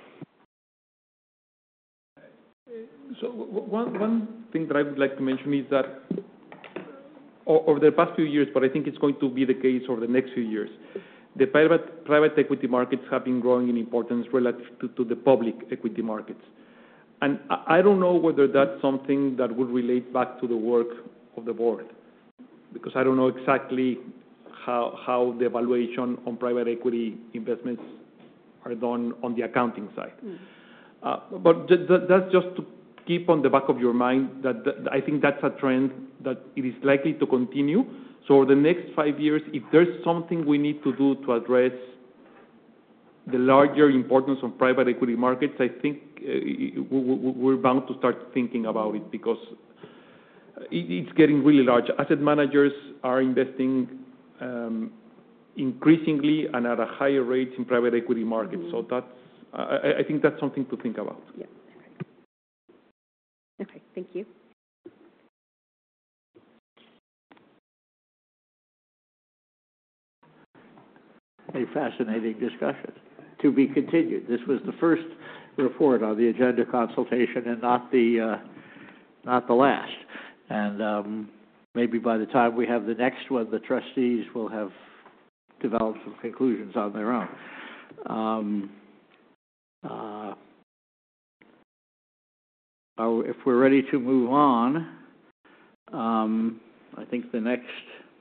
So one, one thing that I would like to mention is that over the past few years, but I think it's going to be the case over the next few years, the private, private equity markets have been growing in importance relative to, to the public equity markets. And I don't know whether that's something that would relate back to the work of the board, because I don't know exactly how, how the evaluation on private equity investments are done on the accounting side. Mm. Uh, but th th that's just to keep on the back of your mind that th I think that's a trend that it is likely to continue. So over the next five years, if there's something we need to do to address the larger importance of private equity markets, I think uh, we're bound to start thinking about it because it's getting really large. Asset managers are investing um, increasingly and at a higher rate in private equity markets. Mm-hmm. So that's, I, I think that's something to think about. Yeah. Okay, thank you. A fascinating discussion. To be continued. This was the first report on the agenda consultation and not the uh, not the last. And um, maybe by the time we have the next one, the trustees will have developed some conclusions on their own. Um, uh, Uh, if we're ready to move on, um, I think the next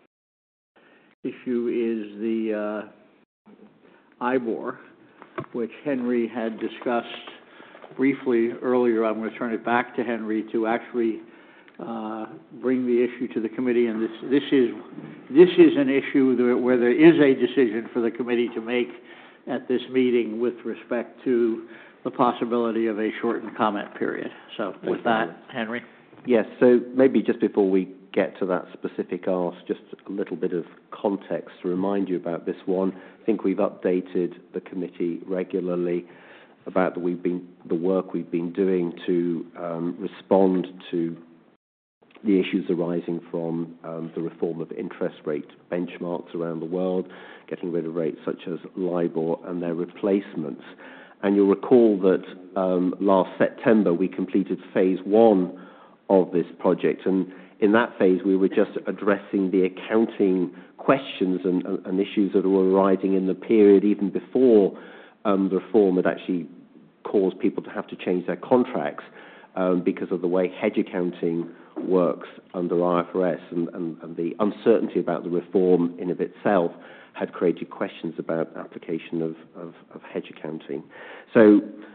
issue is the uh, I B O R, which Henry had discussed briefly earlier. I'm going to turn it back to Henry to actually uh, bring the issue to the committee. And this, this is this is an issue that, where there is a decision for the committee to make at this meeting with respect to the possibility of a shortened comment period. So with that, Henry. Yes, so maybe just before we get to that specific ask, just a little bit of context to remind you about this one. I think we've updated the committee regularly about the, we've been, the work we've been doing to um, respond to the issues arising from um, the reform of interest rate benchmarks around the world, getting rid of rates such as LIBOR and their replacements. And you'll recall that um, last September we completed phase one of this project, and in that phase we were just addressing the accounting questions and, and, and issues that were arising in the period even before um, the reform had actually caused people to have to change their contracts um, because of the way hedge accounting works under I F R S, and, and, and the uncertainty about the reform in of itself had created questions about application of, of, of hedge accounting. So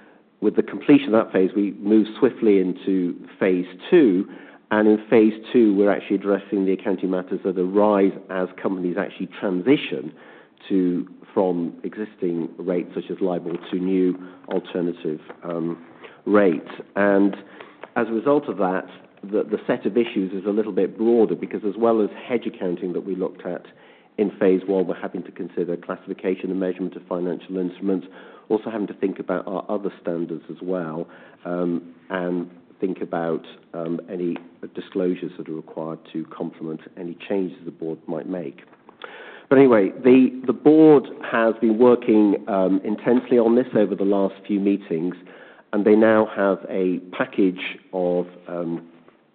with the completion of that phase, we move swiftly into phase two. And in phase two, we're actually addressing the accounting matters that arise as companies actually transition to from existing rates such as LIBOR to new alternative um, rates. And as a result of that, the, the set of issues is a little bit broader because as well as hedge accounting that we looked at in phase one, we're having to consider classification and measurement of financial instruments, also having to think about our other standards as well, um, and think about um, any disclosures that are required to complement any changes the board might make. But anyway, the, the board has been working um, intensely on this over the last few meetings, and they now have a package of, um,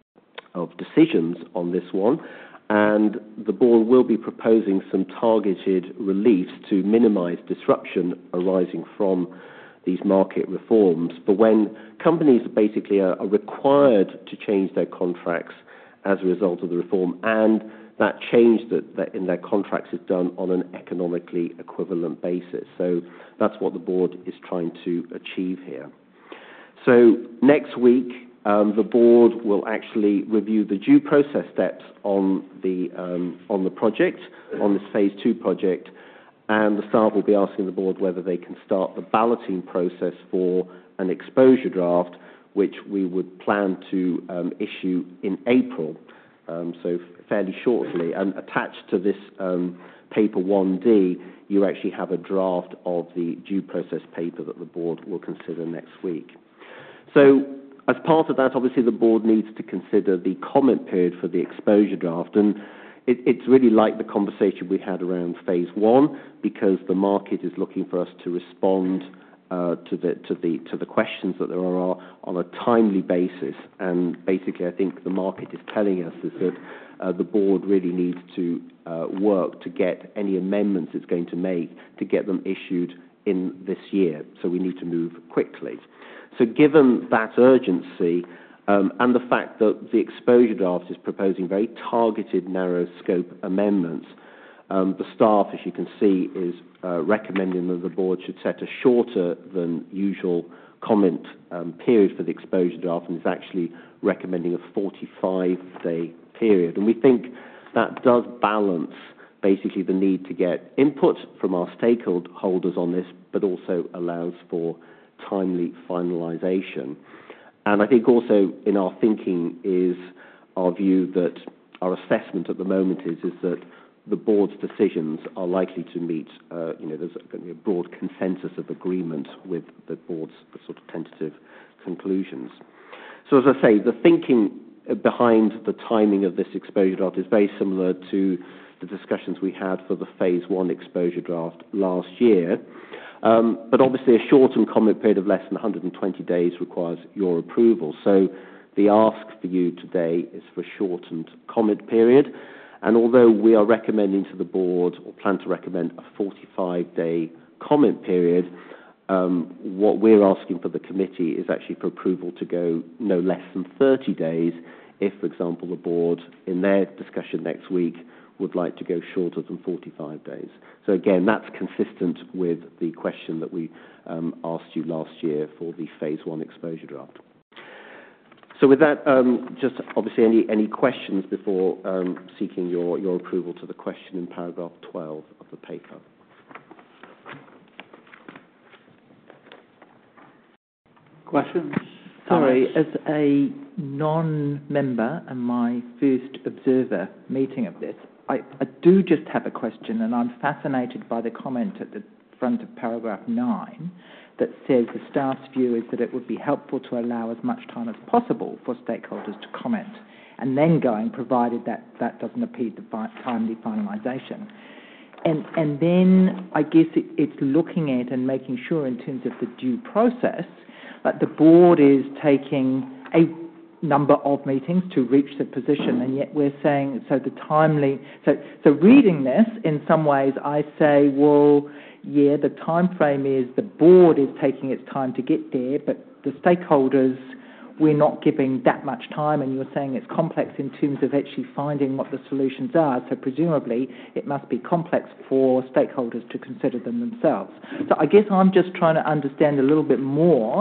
of decisions on this one, and the board will be proposing some targeted reliefs to minimize disruption arising from these market reforms. But when companies basically are, are required to change their contracts as a result of the reform, and that change that, that in their contracts is done on an economically equivalent basis. So that's what the board is trying to achieve here. So next week, um, the board will actually review the due process steps on the um, on the project, on this phase two project, and the staff will be asking the board whether they can start the balloting process for an exposure draft, which we would plan to um, issue in April. Um, so fairly shortly, and attached to this um, paper one D, you actually have a draft of the due process paper that the board will consider next week. So as part of that, obviously the board needs to consider the comment period for the exposure draft, and it, it's really like the conversation we had around phase one, because the market is looking for us to respond Uh, to the to the to the questions that there are on a timely basis, and basically, I think the market is telling us is that uh, the board really needs to uh, work to get any amendments it's going to make to get them issued in this year. So we need to move quickly. So given that urgency um, and the fact that the exposure draft is proposing very targeted, narrow scope amendments, Um, the staff, as you can see, is uh, recommending that the board should set a shorter than usual comment um, period for the exposure draft, and is actually recommending a forty-five day period. And we think that does balance basically the need to get input from our stakeholders on this, but also allows for timely finalisation. And I think also in our thinking is our view that our assessment at the moment is, is that the board's decisions are likely to meet, uh, you know, there's going to be a broad consensus of agreement with the board's sort of tentative conclusions. So as I say, the thinking behind the timing of this exposure draft is very similar to the discussions we had for the phase one exposure draft last year. Um, but obviously a shortened comment period of less than one hundred twenty days requires your approval. So the ask for you today is for a shortened comment period. And although we are recommending to the board, or plan to recommend, a forty-five day comment period, um, what we're asking for the committee is actually for approval to go no less than thirty days if, for example, the board, in their discussion next week, would like to go shorter than forty-five days. So again, that's consistent with the question that we um, asked you last year for the phase one exposure draft. So with that, um, just obviously any, any questions before um, seeking your, your approval to the question in paragraph twelve of the paper? Questions? Sorry, as a non-member and my first observer meeting of this, I, I do just have a question, and I'm fascinated by the comment at the front of paragraph nine that says the staff's view is that it would be helpful to allow as much time as possible for stakeholders to comment, and then going, provided that that doesn't impede the fi- timely finalisation. And, and then I guess it, it's looking at and making sure in terms of the due process that the board is taking a number of meetings to reach the position, and yet we're saying, so the timely, so, so reading this, in some ways I say, well, yeah, the time frame is the board is taking its time to get there, but the stakeholders, we're not giving that much time, and you're saying it's complex in terms of actually finding what the solutions are, so presumably it must be complex for stakeholders to consider them themselves. So I guess I'm just trying to understand a little bit more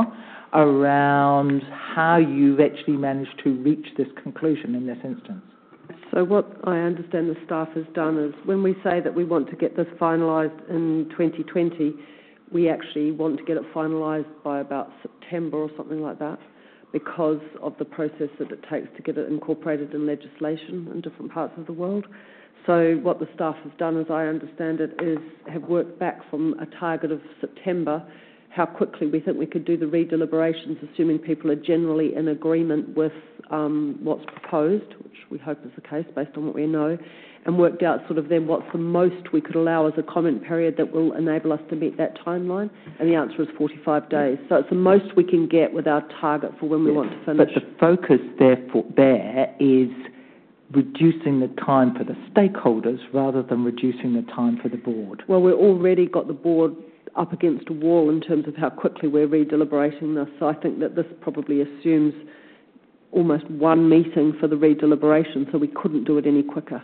around how you've actually managed to reach this conclusion in this instance. So what I understand the staff has done is when we say that we want to get this finalised in twenty twenty, we actually want to get it finalised by about September or something like that, because of the process that it takes to get it incorporated in legislation in different parts of the world. So what the staff have done, as I understand it, is have worked back from a target of September, how quickly we think we could do the redeliberations, assuming people are generally in agreement with um, what's proposed, which we hope is the case based on what we know, and worked out sort of then what's the most we could allow as a comment period that will enable us to meet that timeline, and the answer is forty-five days. So it's the most we can get with our target for when we want to finish. But the focus therefore there is reducing the time for the stakeholders rather than reducing the time for the board. Well, we've already got the board up against a wall in terms of how quickly we're redeliberating this, so I think that this probably assumes almost one meeting for the redeliberation, so we couldn't do it any quicker.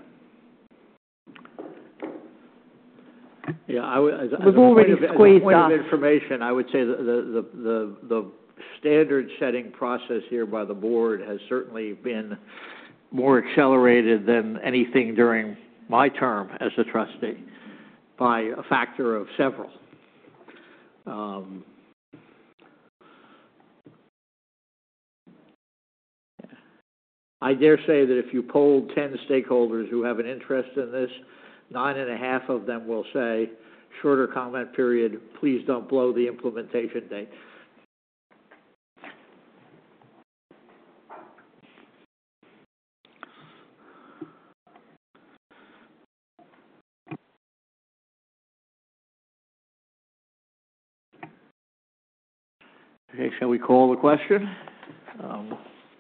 Yeah, I would, as, We've as already a point of, squeezed as a point us. of information, I would say that the, the, the, the standard setting process here by the board has certainly been more accelerated than anything during my term as a trustee by a factor of several. Um, I dare say that if you polled ten stakeholders who have an interest in this, nine and a half of them will say, shorter comment period, please don't blow the implementation date. Okay, shall we call the question? Um,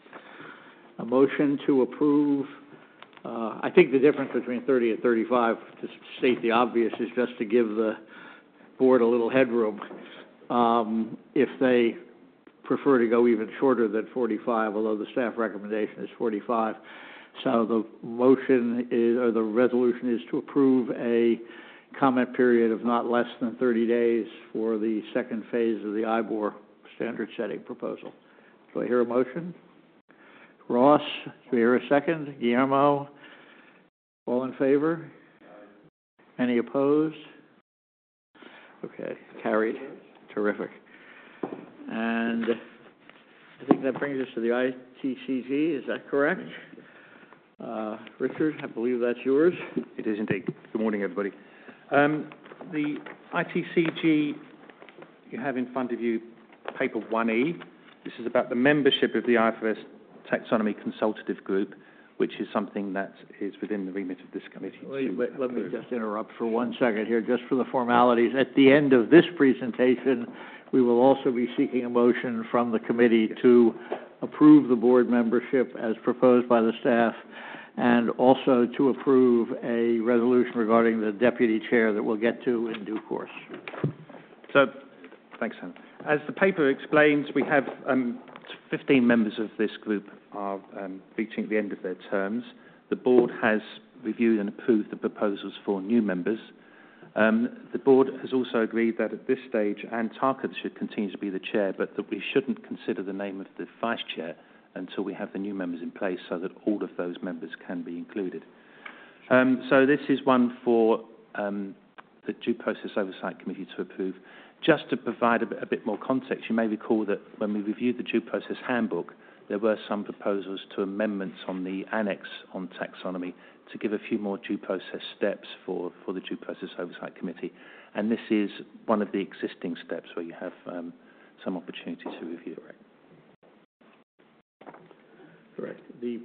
a motion to approve. Uh, I think the difference between thirty and thirty-five, to state the obvious, is just to give the board a little headroom. Um, if they prefer to go even shorter than forty-five, although the staff recommendation is forty-five. So the motion is, or the resolution is to approve a comment period of not less than thirty days for the second phase of the I B O R standard setting proposal. Do I hear a motion? Ross, do we hear a second? Guillermo? All in favor? Any opposed? Okay, carried. Terrific. And I think that brings us to the I T C G, is that correct? Uh, Richard, I believe that's yours. It is indeed. Good morning, everybody. Um, the I T C G, you have in front of you paper one E. This is about the membership of the I F R S Taxonomy Consultative Group, which is something that is within the remit of this committee. Wait, wait, let me just interrupt for one second here, just for the formalities. At the end of this presentation, we will also be seeking a motion from the committee to approve the board membership as proposed by the staff, and also to approve a resolution regarding the deputy chair that we'll get to in due course. So, thanks, Sam. As the paper explains, we have um, fifteen members of this group are um, reaching the end of their terms. The board has reviewed and approved the proposals for new members. Um, the board has also agreed that at this stage, Anne Tarkett should continue to be the chair, but that we shouldn't consider the name of the vice chair until we have the new members in place so that all of those members can be included. Um, so this is one for um, the Due Process Oversight Committee to approve. Just to provide a bit, a bit more context, you may recall that when we reviewed the Due Process Handbook, there were some proposals to amendments on the annex on taxonomy to give a few more due process steps for, for the Due Process Oversight Committee. And this is one of the existing steps where you have um, some opportunity to review. Correct. The,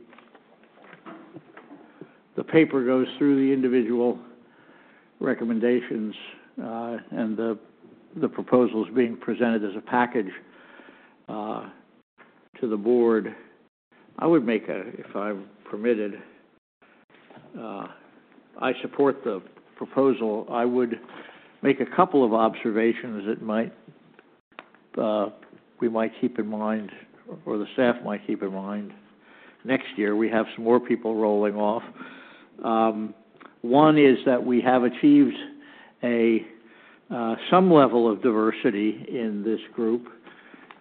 the paper goes through the individual recommendations uh, and the the proposals being presented as a package uh, to the board. I would make a, if I'm permitted, uh, I support the proposal. I would make a couple of observations that might uh, we might keep in mind, or the staff might keep in mind. Next year, we have some more people rolling off. Um, one is that we have achieved a Uh, some level of diversity in this group,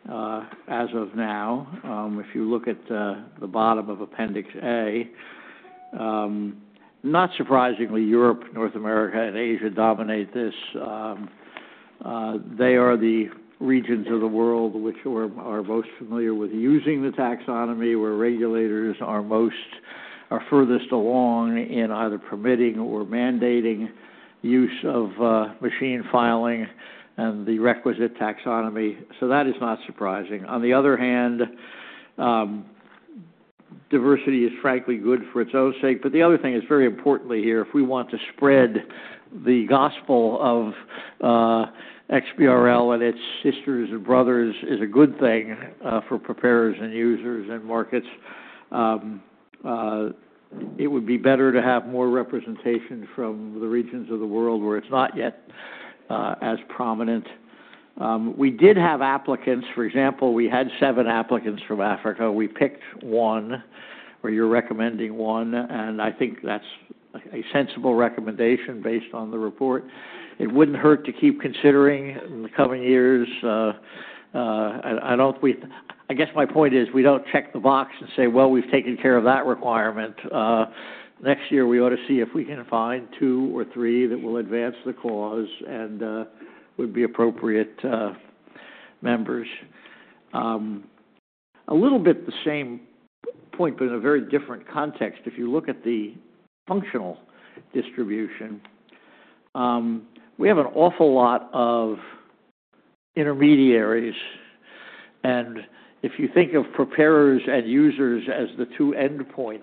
uh, as of now. Um, if you look at uh, the bottom of Appendix A, um, not surprisingly, Europe, North America, and Asia dominate this. Um, uh, they are the regions of the world which are, are most familiar with using the taxonomy, where regulators are most are furthest along in either permitting or mandating use of uh, machine filing and the requisite taxonomy. So that is not surprising. On the other hand, um, diversity is frankly good for its own sake. But the other thing is, very importantly here, if we want to spread the gospel of uh, X B R L and its sisters and brothers, is a good thing uh, for preparers and users and markets. Um, uh, it would be better to have more representation from the regions of the world where it's not yet uh, as prominent. Um, we did have applicants. For example, we had seven applicants from Africa. We picked one, or you're recommending one, and I think that's a sensible recommendation based on the report. It wouldn't hurt to keep considering in the coming years. Uh, uh, I, I don't. We. I guess my point is, we don't check the box and say, well, we've taken care of that requirement. Uh, next year, we ought to see if we can find two or three that will advance the cause and uh, would be appropriate uh, members. Um, a little bit the same point, but in a very different context. If you look at the functional distribution, um, we have an awful lot of intermediaries, and if you think of preparers and users as the two endpoints,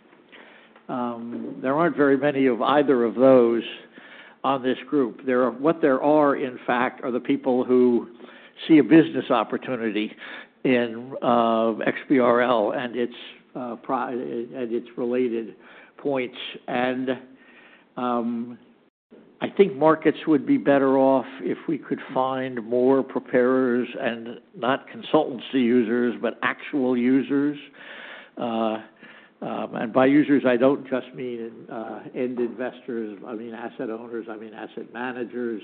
um, there aren't very many of either of those on this group. There are, what there are, in fact, are the people who see a business opportunity in uh, X B R L and its uh, pro- and its related points, and um, I think markets would be better off if we could find more preparers and not consultants to users, but actual users. Uh, um, and by users, I don't just mean uh, end investors. I mean asset owners. I mean asset managers.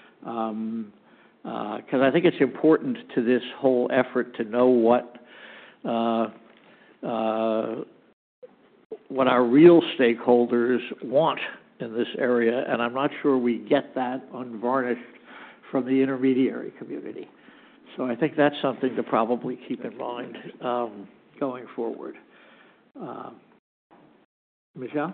Um, because uh, I think it's important to this whole effort to know what uh, uh, what our real stakeholders want in this area, and I'm not sure we get that unvarnished from the intermediary community. So I think that's something to probably keep in mind um, going forward. Uh, Michel?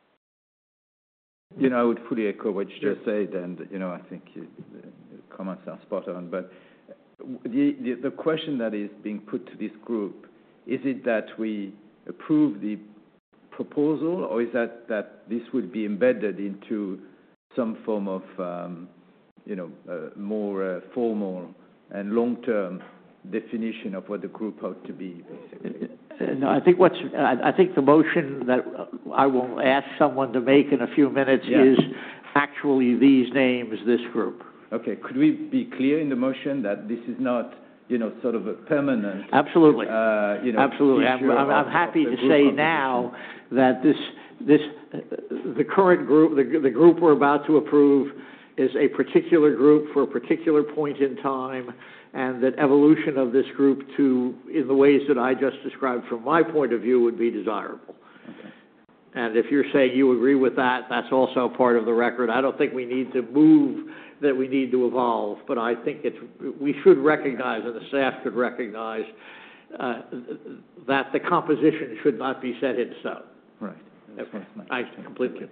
You know, I would fully echo what you just said, and, you know, I think you, the comments are spot on. But the, the, the question that is being put to this group, is it that we approve the proposal, or is that that this would be embedded into some form of, um, you know, uh, more uh, formal and long-term definition of what the group ought to be, basically? No, I think what's I think the motion that I will ask someone to make in a few minutes yeah. is actually these names, this group. Okay. Could we be clear in the motion that this is not, you know, sort of a permanent? Absolutely. Uh, you know, Absolutely. I'm, I'm, I'm of, happy of to say now that this this uh, the current group, the, the group we're about to approve, is a particular group for a particular point in time, and that evolution of this group to, in the ways that I just described from my point of view, would be desirable. Okay. And if you're saying you agree with that, that's also part of the record. I don't think we need to move that we need to evolve, but I think it's, we should recognize, and the staff could recognize, uh, that the composition should not be set in stone. Right. That's Okay. my I completely.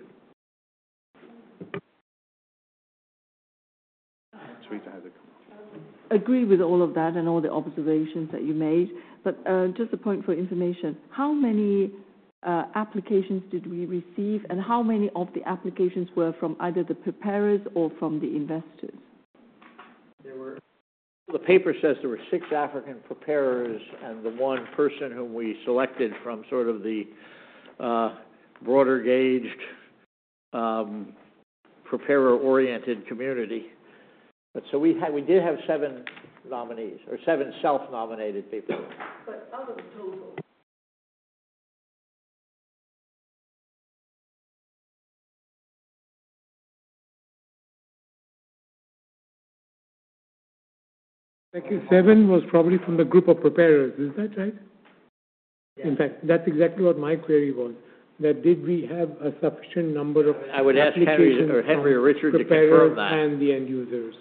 Agree with all of that and all the observations that you made, but uh, just a point for information. How many uh, applications did we receive, and how many of the applications were from either the preparers or from the investors? There were, the paper says there were six African preparers, and the one person whom we selected from sort of the uh, broader gauged, um, preparer-oriented community. But so we had, we did have seven nominees, or seven self-nominated people. But out of the total, Section seven was probably from the group of preparers, is that right? Yes. In fact, that's exactly what my query was, that did we have a sufficient number of I would ask Henry applications or Henry or from Richard to confirm preparers that. and the end users?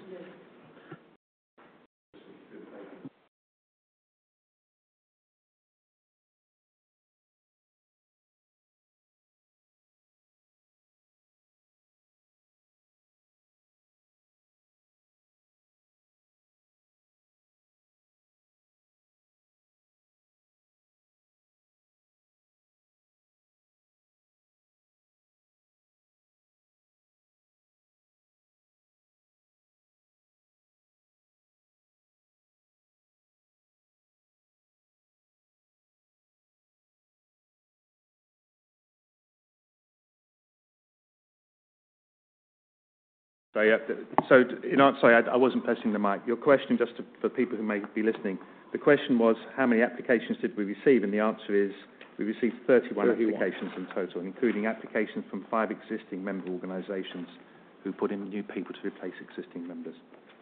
So, yeah, th- so t- in answer, sorry, I, I wasn't pressing the mic. Your question, just to, for people who may be listening, the question was how many applications did we receive, and the answer is we received thirty-one, thirty-one applications in total, including applications from five existing member organisations who put in new people to replace existing members.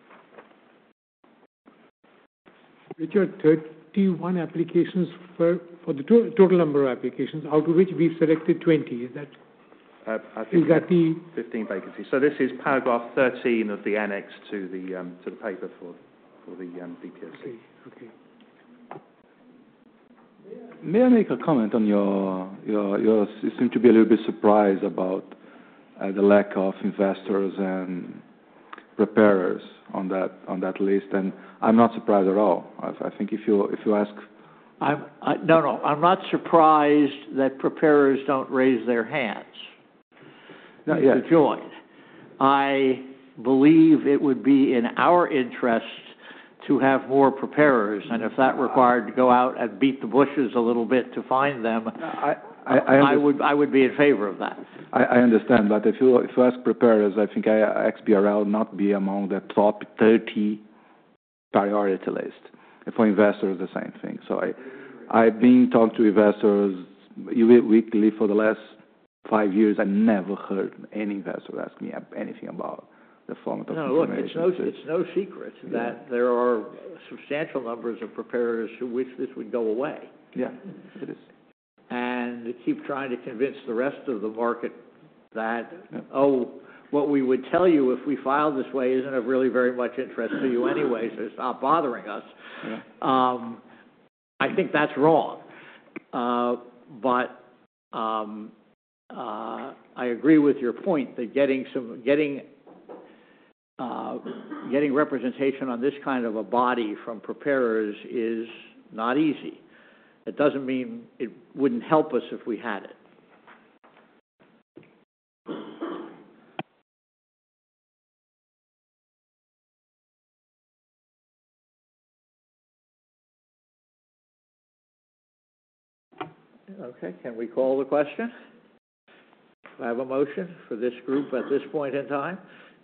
Richard, thirty-one applications for, for the to- total number of applications, out of which we've selected twenty, is that, Uh, I think is that the, fifteen vacancies. So this is paragraph thirteen of the annex to the um, to the paper for for the um, D P O C. okay, okay. May I make a comment on your, your, your, you seem to be a little bit surprised about uh, the lack of investors and preparers on that, on that list, and I'm not surprised at all. I, I think if you, if you ask... I'm, I, no, no, I'm not surprised that preparers don't raise their hands Not yet. to join. I believe it would be in our interest to have more preparers, and if that required to go out and beat the bushes a little bit to find them, I, I, I, I would I would be in favor of that. I, I understand, but if you, if you ask preparers, I think X B R L not be among the top thirty priority list. And for investors, the same thing. So I, I've been talking to investors weekly for the last five years. I never heard any investor ask me anything about the format of No, look, information. it's no, it's no secret that there are substantial numbers of preparers who wish this would go away. Yeah, it is. And to keep trying to convince the rest of the market that, Yeah. oh, what we would tell you if we filed this way isn't of really very much interest to you anyway, so stop bothering us. Yeah. Um, I think that's wrong. Uh, but um, uh, I agree with your point that getting some, getting Uh, getting representation on this kind of a body from preparers is not easy. It doesn't mean it wouldn't help us if we had it. Okay, can we call the question? I have a motion for this group at this point in time.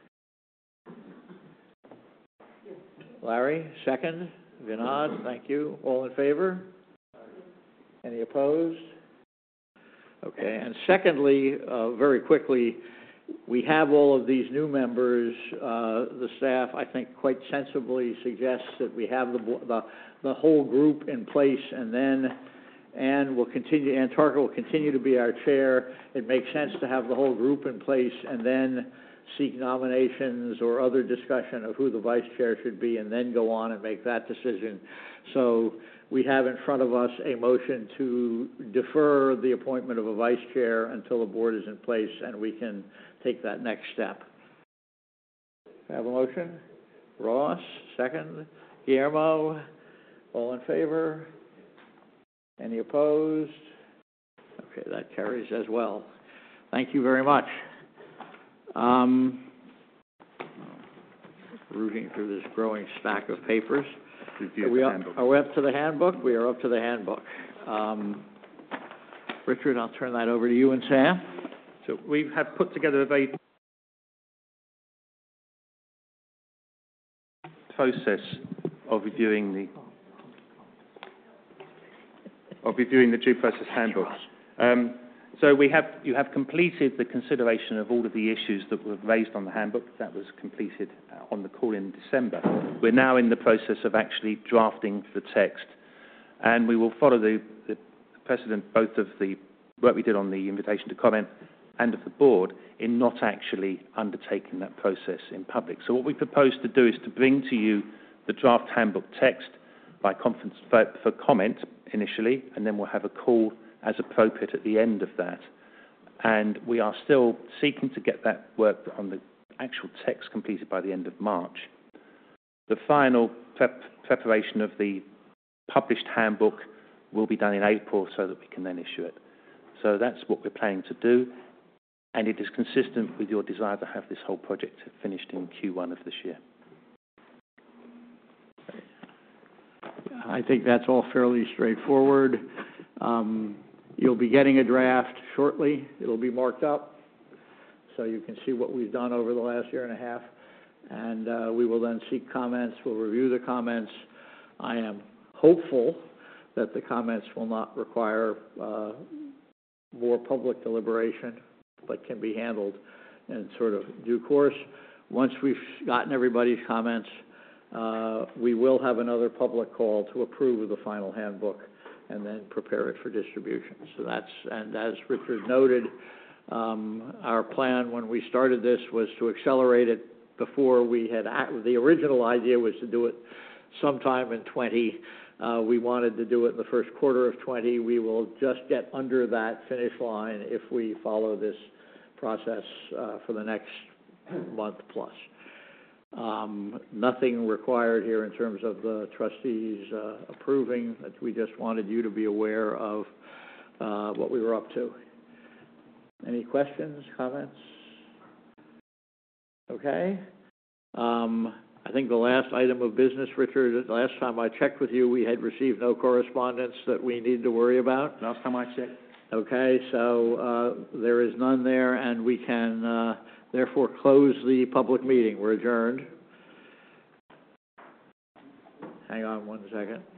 Larry, second. Vinod, thank you. All in favor? Any opposed? Okay, and secondly, uh, very quickly, we have all of these new members. Uh, the staff, I think, quite sensibly suggests that we have the, the, the whole group in place, and then Ann will continue, Ann Tarker will continue to be our chair. It makes sense to have the whole group in place, and then seek nominations or other discussion of who the vice chair should be, and then go on and make that decision. So we have in front of us a motion to defer the appointment of a vice chair until the board is in place, and we can take that next step. Have a motion? Ross, second. Guillermo, all in favor? Any opposed? Okay, that carries as well. Thank you very much. Um, rooting through this growing stack of papers. Are we, up, are we up to the handbook? We are up to the handbook. Um, Richard, I'll turn that over to you and Sam. So we have put together a very process of reviewing the of reviewing the due process handbook. Um, So we have, you have completed the consideration of all of the issues that were raised on the handbook. That was completed on the call in December. We're now in the process of actually drafting the text, and we will follow the, the precedent both of the work we did on the invitation to comment and of the board in not actually undertaking that process in public. So what we propose to do is to bring to you the draft handbook text by conference for, for comment initially, and then we'll have a call as appropriate at the end of that. And we are still seeking to get that work on the actual text completed by the end of March. The final prep, preparation of the published handbook will be done in April so that we can then issue it. So that's what we're planning to do, and it is consistent with your desire to have this whole project finished in Q one of this year. I think that's all fairly straightforward. Um, you'll be getting a draft shortly. It'll be marked up, so you can see what we've done over the last year and a half. And uh, we will then seek comments. We'll review the comments. I am hopeful that the comments will not require uh, more public deliberation, but can be handled in sort of due course. Once we've gotten everybody's comments, uh, we will have another public call to approve of the final handbook and then prepare it for distribution. So that's, and as Richard noted, um, our plan when we started this was to accelerate it before we had, the original idea was to do it sometime in twenty. Uh, we wanted to do it in the first quarter of twenty. We will just get under that finish line if we follow this process uh, for the next month plus. Um, nothing required here in terms of the trustees uh, approving. We just wanted you to be aware of uh, what we were up to. Any questions, comments? Okay. Um, I think the last item of business, Richard, the last time I checked with you, we had received no correspondence that we needed to worry about. Last time I checked. Okay, so uh, there is none there, and we can uh, therefore close the public meeting. We're adjourned. Hang on one second.